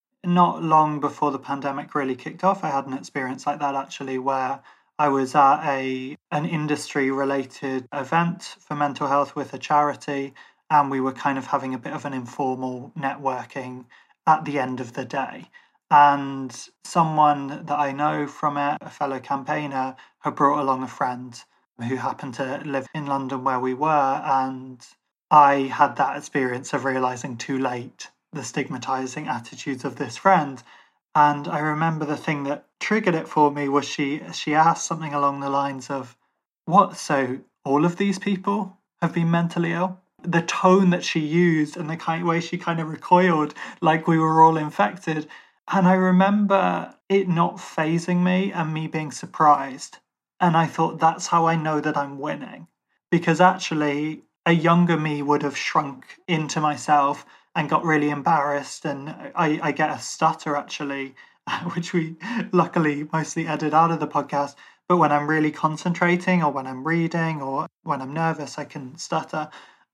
not long before the pandemic really kicked off, I had an experience like that actually, where I was at a an industry-related event for mental health with a charity, and we were kind of having a bit of an informal networking at the end of the day. And someone that I know from it, a fellow campaigner, had brought along a friend who happened to live in London where we were, and I had that experience of realising too late the stigmatising attitudes of this friend. And I remember the thing that triggered it for me was she she asked something along the lines of, what, so all of these people have been mentally ill? The tone that she used and the kind of way she kind of recoiled like we were all infected. And I remember it not fazing me and me being surprised. And I thought, that's how I know that I'm winning. Because actually, a younger me would have shrunk into myself and got really embarrassed. And I, I get a stutter, actually, which we luckily mostly edit out of the podcast. But when I'm really concentrating or when I'm reading or when I'm nervous, I can stutter.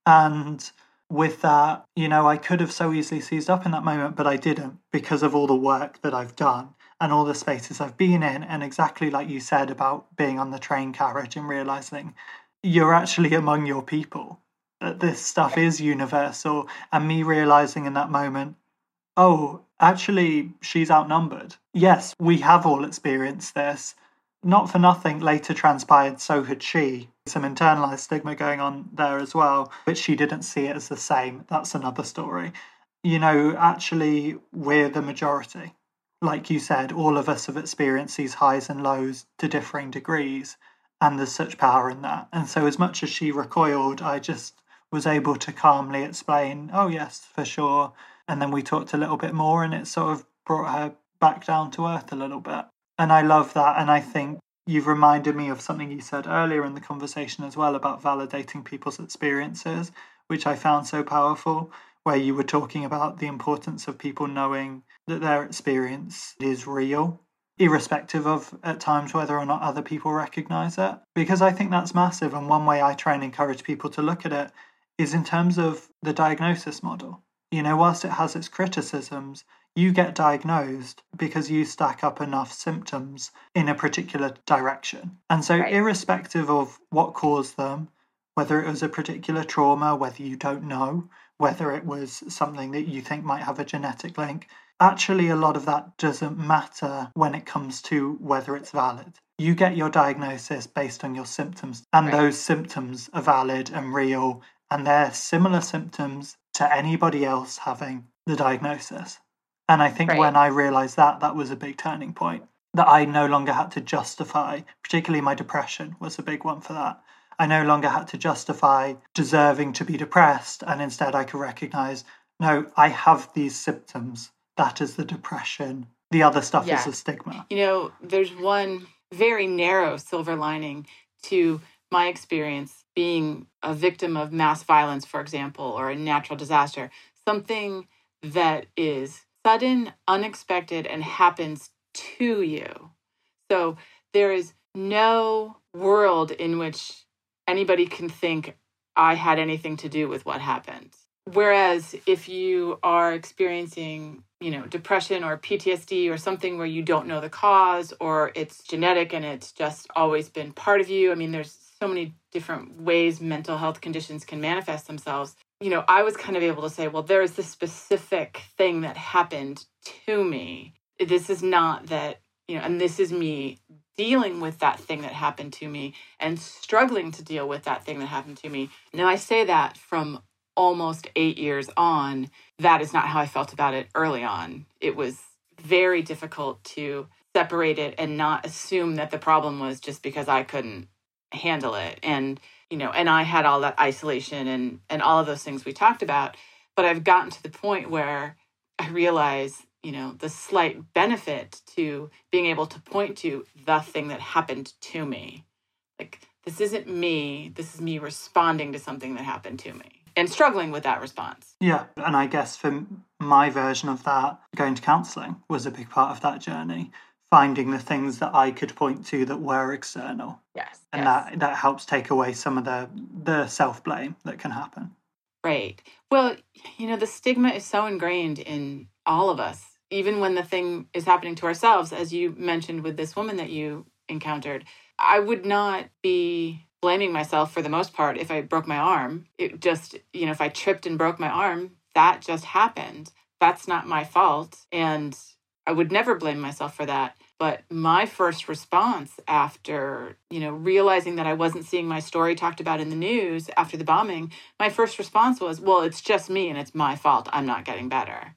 And with that, you know, I could have so easily seized up in that moment, but I didn't because of all the work that I've done and all the spaces I've been in. And exactly like you said about being on the train carriage and realizing you're actually among your people, that this stuff is universal. And me realizing in that moment, oh, actually, she's outnumbered. Yes, we have all experienced this. Not for nothing, later transpired, so had she. Some internalized stigma going on there as well, but she didn't see it as the same. That's another story. You know, actually, we're the majority. Like you said, all of us have experienced these highs and lows to differing degrees, and there's such power in that. And so as much as she recoiled, I just was able to calmly explain, oh yes, for sure. And then we talked a little bit more, and it sort of brought her back down to earth a little bit. And I love that. And I think you've reminded me of something you said earlier in the conversation as well about validating people's experiences, which I found so powerful, where you were talking about the importance of people knowing that their experience is real, irrespective of at times whether or not other people recognize it. Because I think that's massive. And one way I try and encourage people to look at it is in terms of the diagnosis model. You know, whilst it has its criticisms, you get diagnosed because you stack up enough symptoms in a particular direction. And so right. Irrespective of what caused them, whether it was a particular trauma, whether you don't know, whether it was something that you think might have a genetic link, actually a lot of that doesn't matter when it comes to whether it's valid. You get your diagnosis based on your symptoms, and right. Those symptoms are valid and real, and they're similar symptoms to anybody else having the diagnosis. And I think right. when I realised that, that was a big turning point, that I no longer had to justify, particularly my depression was a big one for that. I no longer had to justify deserving to be depressed, and instead I could recognise, no, I have these symptoms. That is the depression. The other stuff yeah. is a stigma. You know, there's one very narrow silver lining to my experience being a victim of mass violence, for example, or a natural disaster, something that is sudden, unexpected, and happens to you. So there is no world in which anybody can think I had anything to do with what happened. Whereas if you are experiencing, you know, depression or P T S D or something where you don't know the cause, or it's genetic and it's just always been part of you. I mean, there's so many different ways mental health conditions can manifest themselves. You know, I was kind of able to say, well, there is this specific thing that happened to me. This is not that, you know, and this is me dealing with that thing that happened to me and struggling to deal with that thing that happened to me. Now, I say that from almost eight years on. That is not how I felt about it early on. It was very difficult to separate it and not assume that the problem was just because I couldn't handle it. And, you know, and I had all that isolation and, and all of those things we talked about. But I've gotten to the point where I realize, you know, the slight benefit to being able to point to the thing that happened to me. Like, this isn't me. This is me responding to something that happened to me and struggling with that response. Yeah. And I guess for my version of that, going to counselling was a big part of that journey. Finding the things that I could point to that were external. Yes. And yes. that, that helps take away some of the, the self-blame that can happen. Right. Well, you know, the stigma is so ingrained in all of us, even when the thing is happening to ourselves, as you mentioned with this woman that you encountered. I would not be blaming myself for the most part if I broke my arm. It just, you know, if I tripped and broke my arm, that just happened. That's not my fault. And I would never blame myself for that. But my first response after, you know, realizing that I wasn't seeing my story talked about in the news after the bombing, my first response was, well, it's just me and it's my fault. I'm not getting better.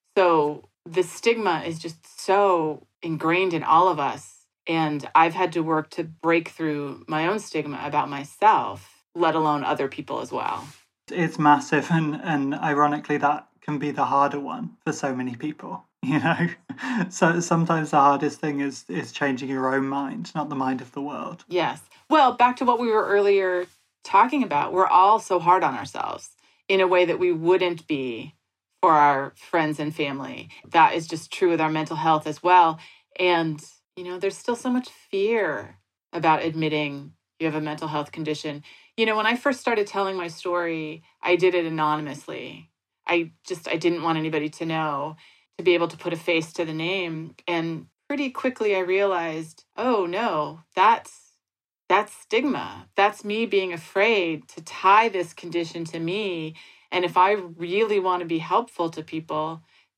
So the stigma is just so ingrained in all of us. And I've had to work to break through my own stigma about myself, let alone other people as well. It's massive. And, and ironically, that can be the harder one for so many people. You know, so sometimes the hardest thing is is changing your own mind, not the mind of the world. Yes. Well, back to what we were earlier talking about, we're all so hard on ourselves in a way that we wouldn't be for our friends and family. That is just true with our mental health as well. And, you know, there's still so much fear about admitting you have a mental health condition. You know, when I first started telling my story, I did it anonymously. I just, I didn't want anybody to know, to be able to put a face to the name. And pretty quickly I realized, oh no, that's that's stigma. That's me being afraid to tie this condition to me. And if I really want to be helpful to people,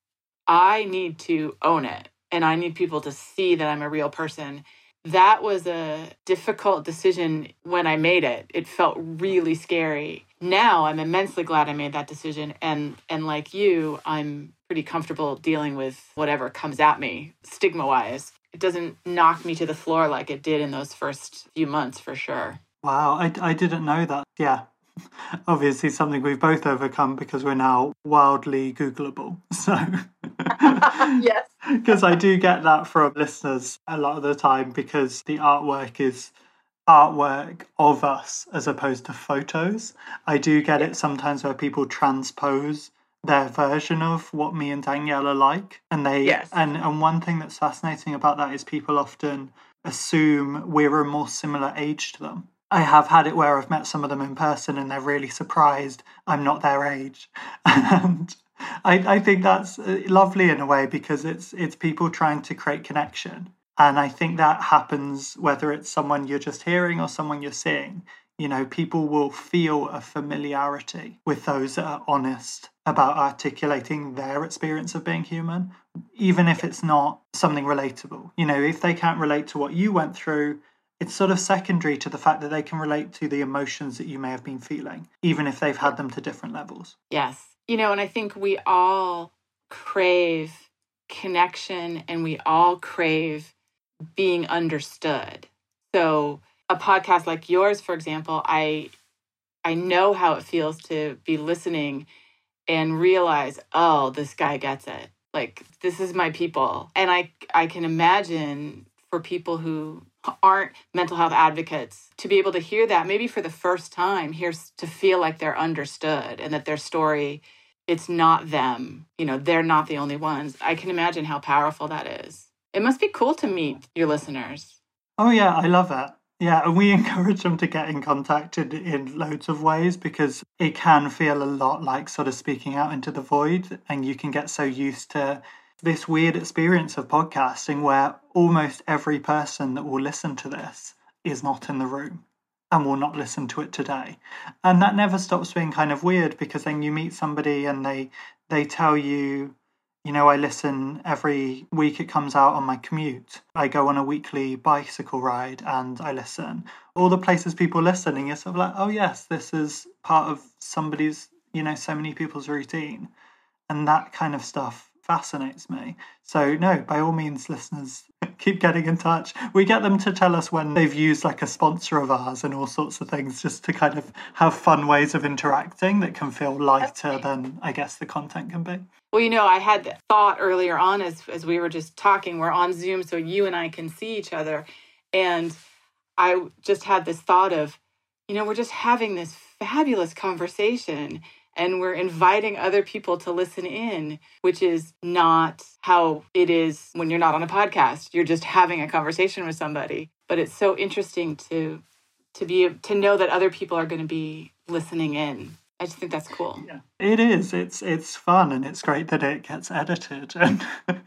I need to own it. And I need people to see that I'm a real person. That was a difficult decision when I made it. It felt really scary. Now I'm immensely glad I made that decision. And and like you, I'm pretty comfortable dealing with whatever comes at me, stigma-wise. It doesn't knock me to the floor like it did in those first few months, for sure. Wow, I, I didn't know that. Yeah, obviously something we've both overcome because we're now wildly Googleable. So, yes. Because I do get that from listeners a lot of the time because the artwork is artwork of us as opposed to photos. I do get it sometimes where people transpose their version of what me and Danielle are like. And they yes. and, and one thing that's fascinating about that is people often assume we're a more similar age to them. I have had it where I've met some of them in person and they're really surprised I'm not their age. And I, I think that's lovely in a way because it's it's people trying to create connection. And I think that happens whether it's someone you're just hearing or someone you're seeing. You know, people will feel a familiarity with those that are honest about articulating their experience of being human, even if it's not something relatable. You know, if they can't relate to what you went through, it's sort of secondary to the fact that they can relate to the emotions that you may have been feeling, even if they've had them to different levels. Yes. You know, and I think we all crave connection and we all crave being understood. So a podcast like yours, for example, I I know how it feels to be listening and realize, oh, this guy gets it. Like, this is my people. And I I can imagine for people who aren't mental health advocates to be able to hear that maybe for the first time, hear to feel like they're understood and that their story it's not them. You know, they're not the only ones. I can imagine how powerful that is. It must be cool to meet your listeners. Oh, yeah, I love it. Yeah, and we encourage them to get in contact in, in loads of ways because it can feel a lot like sort of speaking out into the void, and you can get so used to this weird experience of podcasting where almost every person that will listen to this is not in the room and will not listen to it today. And that never stops being kind of weird because then you meet somebody and they they tell you, you know, I listen every week, it comes out on my commute. I go on a weekly bicycle ride and I listen. All the places people listening, you're sort of like, oh yes, this is part of somebody's, you know, so many people's routine. And that kind of stuff fascinates me. So no, by all means, listeners, keep getting in touch. We get them to tell us when they've used like a sponsor of ours and all sorts of things, just to kind of have fun ways of interacting that can feel lighter than I guess the content can be. Well, you know, I had that thought earlier on as, as we were just talking. We're on Zoom, so you and I can see each other. And I just had this thought of, you know, we're just having this fabulous conversation and we're inviting other people to listen in, which is not how it is when you're not on a podcast. You're just having a conversation with somebody. But it's so interesting to to be to know that other people are going to be listening in. I just think that's cool. Yeah, it is. It's it's fun, and it's great that it gets edited, and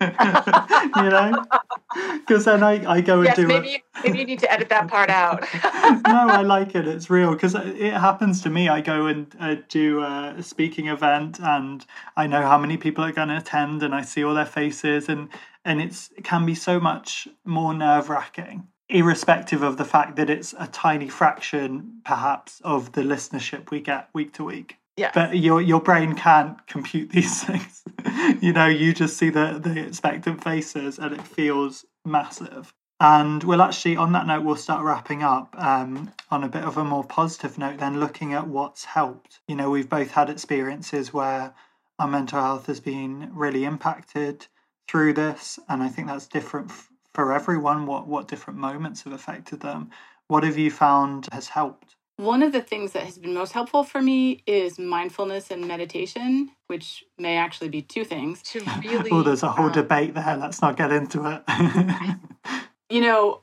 you know, because then I, I go and yes, do maybe it. You, maybe you need to edit that part out. No, I like it. It's real because it happens to me. I go and uh, do a speaking event, and I know how many people are going to attend, and I see all their faces, and and it's it can be so much more nerve wracking, irrespective of the fact that it's a tiny fraction, perhaps, of the listenership we get week to week. Yeah. But your your brain can't compute these things. You know, you just see the, the expectant faces and it feels massive. And we'll actually, on that note, we'll start wrapping up um, on a bit of a more positive note, then looking at what's helped. You know, we've both had experiences where our mental health has been really impacted through this. And I think that's different f- for everyone, what, what different moments have affected them. What have you found has helped? One of the things that has been most helpful for me is mindfulness and meditation, which may actually be two things. To really, oh, there's a whole um, debate there. Let's not get into it. You know,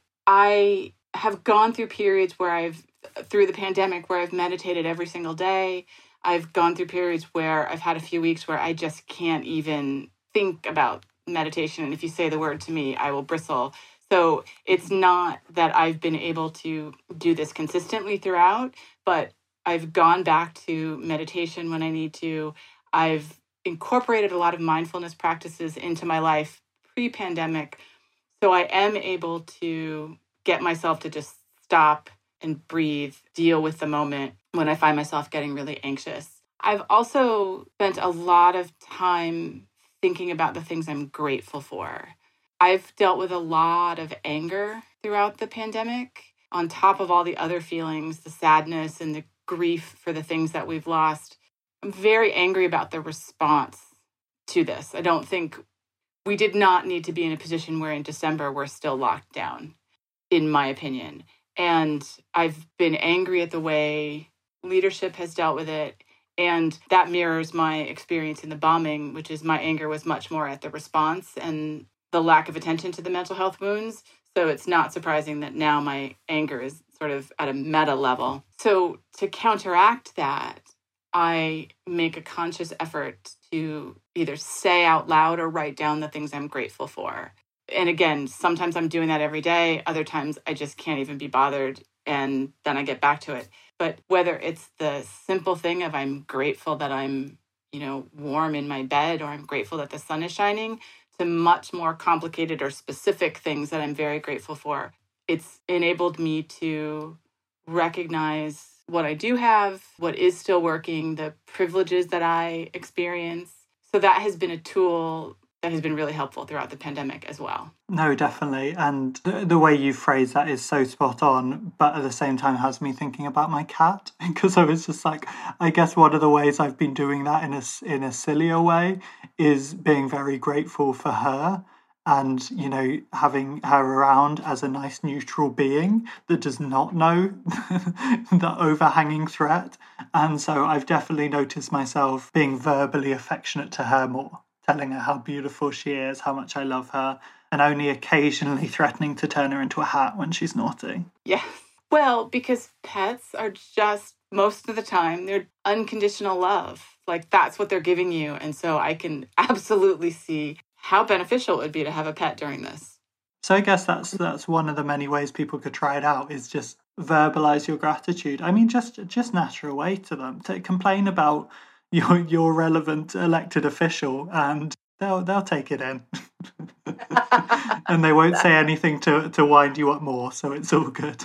I have gone through periods where I've, through the pandemic, where I've meditated every single day. I've gone through periods where I've had a few weeks where I just can't even think about meditation. And if you say the word to me, I will bristle. So it's not that I've been able to do this consistently throughout, but I've gone back to meditation when I need to. I've incorporated a lot of mindfulness practices into my life pre-pandemic. So I am able to get myself to just stop and breathe, deal with the moment when I find myself getting really anxious. I've also spent a lot of time thinking about the things I'm grateful for. I've dealt with a lot of anger throughout the pandemic, on top of all the other feelings, the sadness and the grief for the things that we've lost. I'm very angry about the response to this. I don't think we did not need to be in a position where in December we're still locked down, in my opinion. And I've been angry at the way leadership has dealt with it. And that mirrors my experience in the bombing, which is my anger was much more at the response and the lack of attention to the mental health wounds. So it's not surprising that now my anger is sort of at a meta level. So to counteract that, I make a conscious effort to either say out loud or write down the things I'm grateful for. And again, sometimes I'm doing that every day. Other times I just can't even be bothered. And then I get back to it. But whether it's the simple thing of I'm grateful that I'm, you know, warm in my bed, or I'm grateful that the sun is shining, to much more complicated or specific things that I'm very grateful for, it's enabled me to recognize what I do have, what is still working, the privileges that I experience. So that has been a tool that has been really helpful throughout the pandemic as well. No, definitely. And the, the way you phrase that is so spot on, but at the same time has me thinking about my cat, because I was just like, I guess one of the ways I've been doing that in a, in a sillier way is being very grateful for her. And, you know, having her around as a nice neutral being that does not know the overhanging threat. And so I've definitely noticed myself being verbally affectionate to her more, telling her how beautiful she is, how much I love her, and only occasionally threatening to turn her into a hat when she's naughty. Yes. Well, because pets are just, most of the time, they're unconditional love. Like, that's what they're giving you. And so I can absolutely see how beneficial it would be to have a pet during this. So I guess that's that's one of the many ways people could try it out, is just verbalize your gratitude. I mean, just just natter away to them. To complain about your your relevant elected official, and they'll they'll take it in. And they won't say anything to to wind you up more, so it's all good.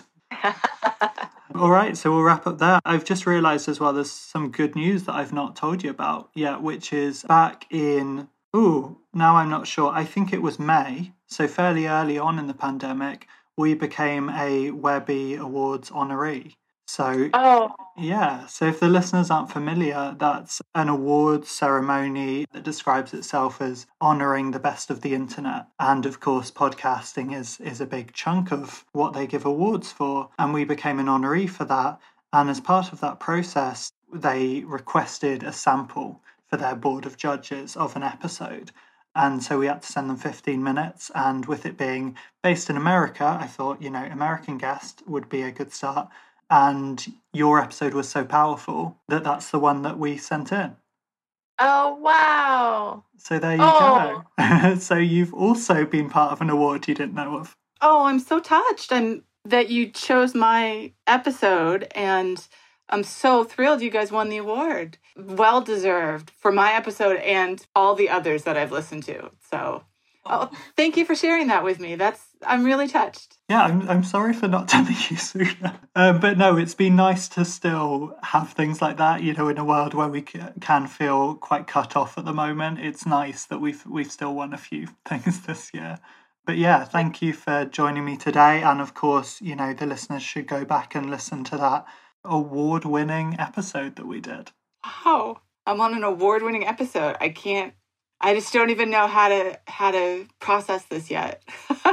All right, so we'll wrap up there. I've just realised as well there's some good news that I've not told you about yet, which is back in, ooh, now I'm not sure. I think it was May, so fairly early on in the pandemic, we became a Webby Awards honoree. So, Oh, yeah, so if the listeners aren't familiar, that's an awards ceremony that describes itself as honouring the best of the internet. And of course, podcasting is, is a big chunk of what they give awards for. And we became an honoree for that. And as part of that process, they requested a sample for their board of judges of an episode. And so we had to send them fifteen minutes. And with it being based in America, I thought, you know, American guest would be a good start. And your episode was so powerful that that's the one that we sent in. oh, wow. So there you Oh. go. So you've also been part of an award you didn't know of. Oh, I'm so touched and that you chose my episode, and I'm so thrilled you guys won the award. Well deserved for my episode and all the others that I've listened to. So oh, thank you for sharing that with me. That's I'm really touched. Yeah, I'm I'm sorry for not telling you sooner. Um, but no, it's been nice to still have things like that, you know, in a world where we c- can feel quite cut off at the moment. It's nice that we've we've still won a few things this year. But yeah, thank you for joining me today. And of course, you know, the listeners should go back and listen to that award-winning episode that we did. Wow. I'm on an award-winning episode. I can't I just don't even know how to how to process this yet.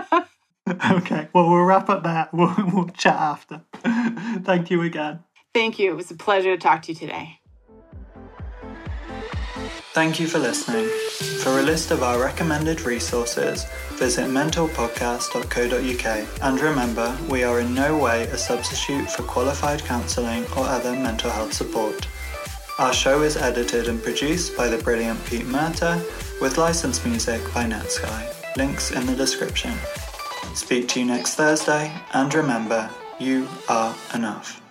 Okay, well, we'll wrap up there. We'll, we'll chat after. Thank you again. Thank you. It was a pleasure to talk to you today. Thank you for listening. For a list of our recommended resources, visit mental podcast dot co dot uk. And remember, we are in no way a substitute for qualified counselling or other mental health support. Our show is edited and produced by the brilliant Pete Murta, with licensed music by Netsky. Links in the description. Speak to you next Thursday, and remember, you are enough.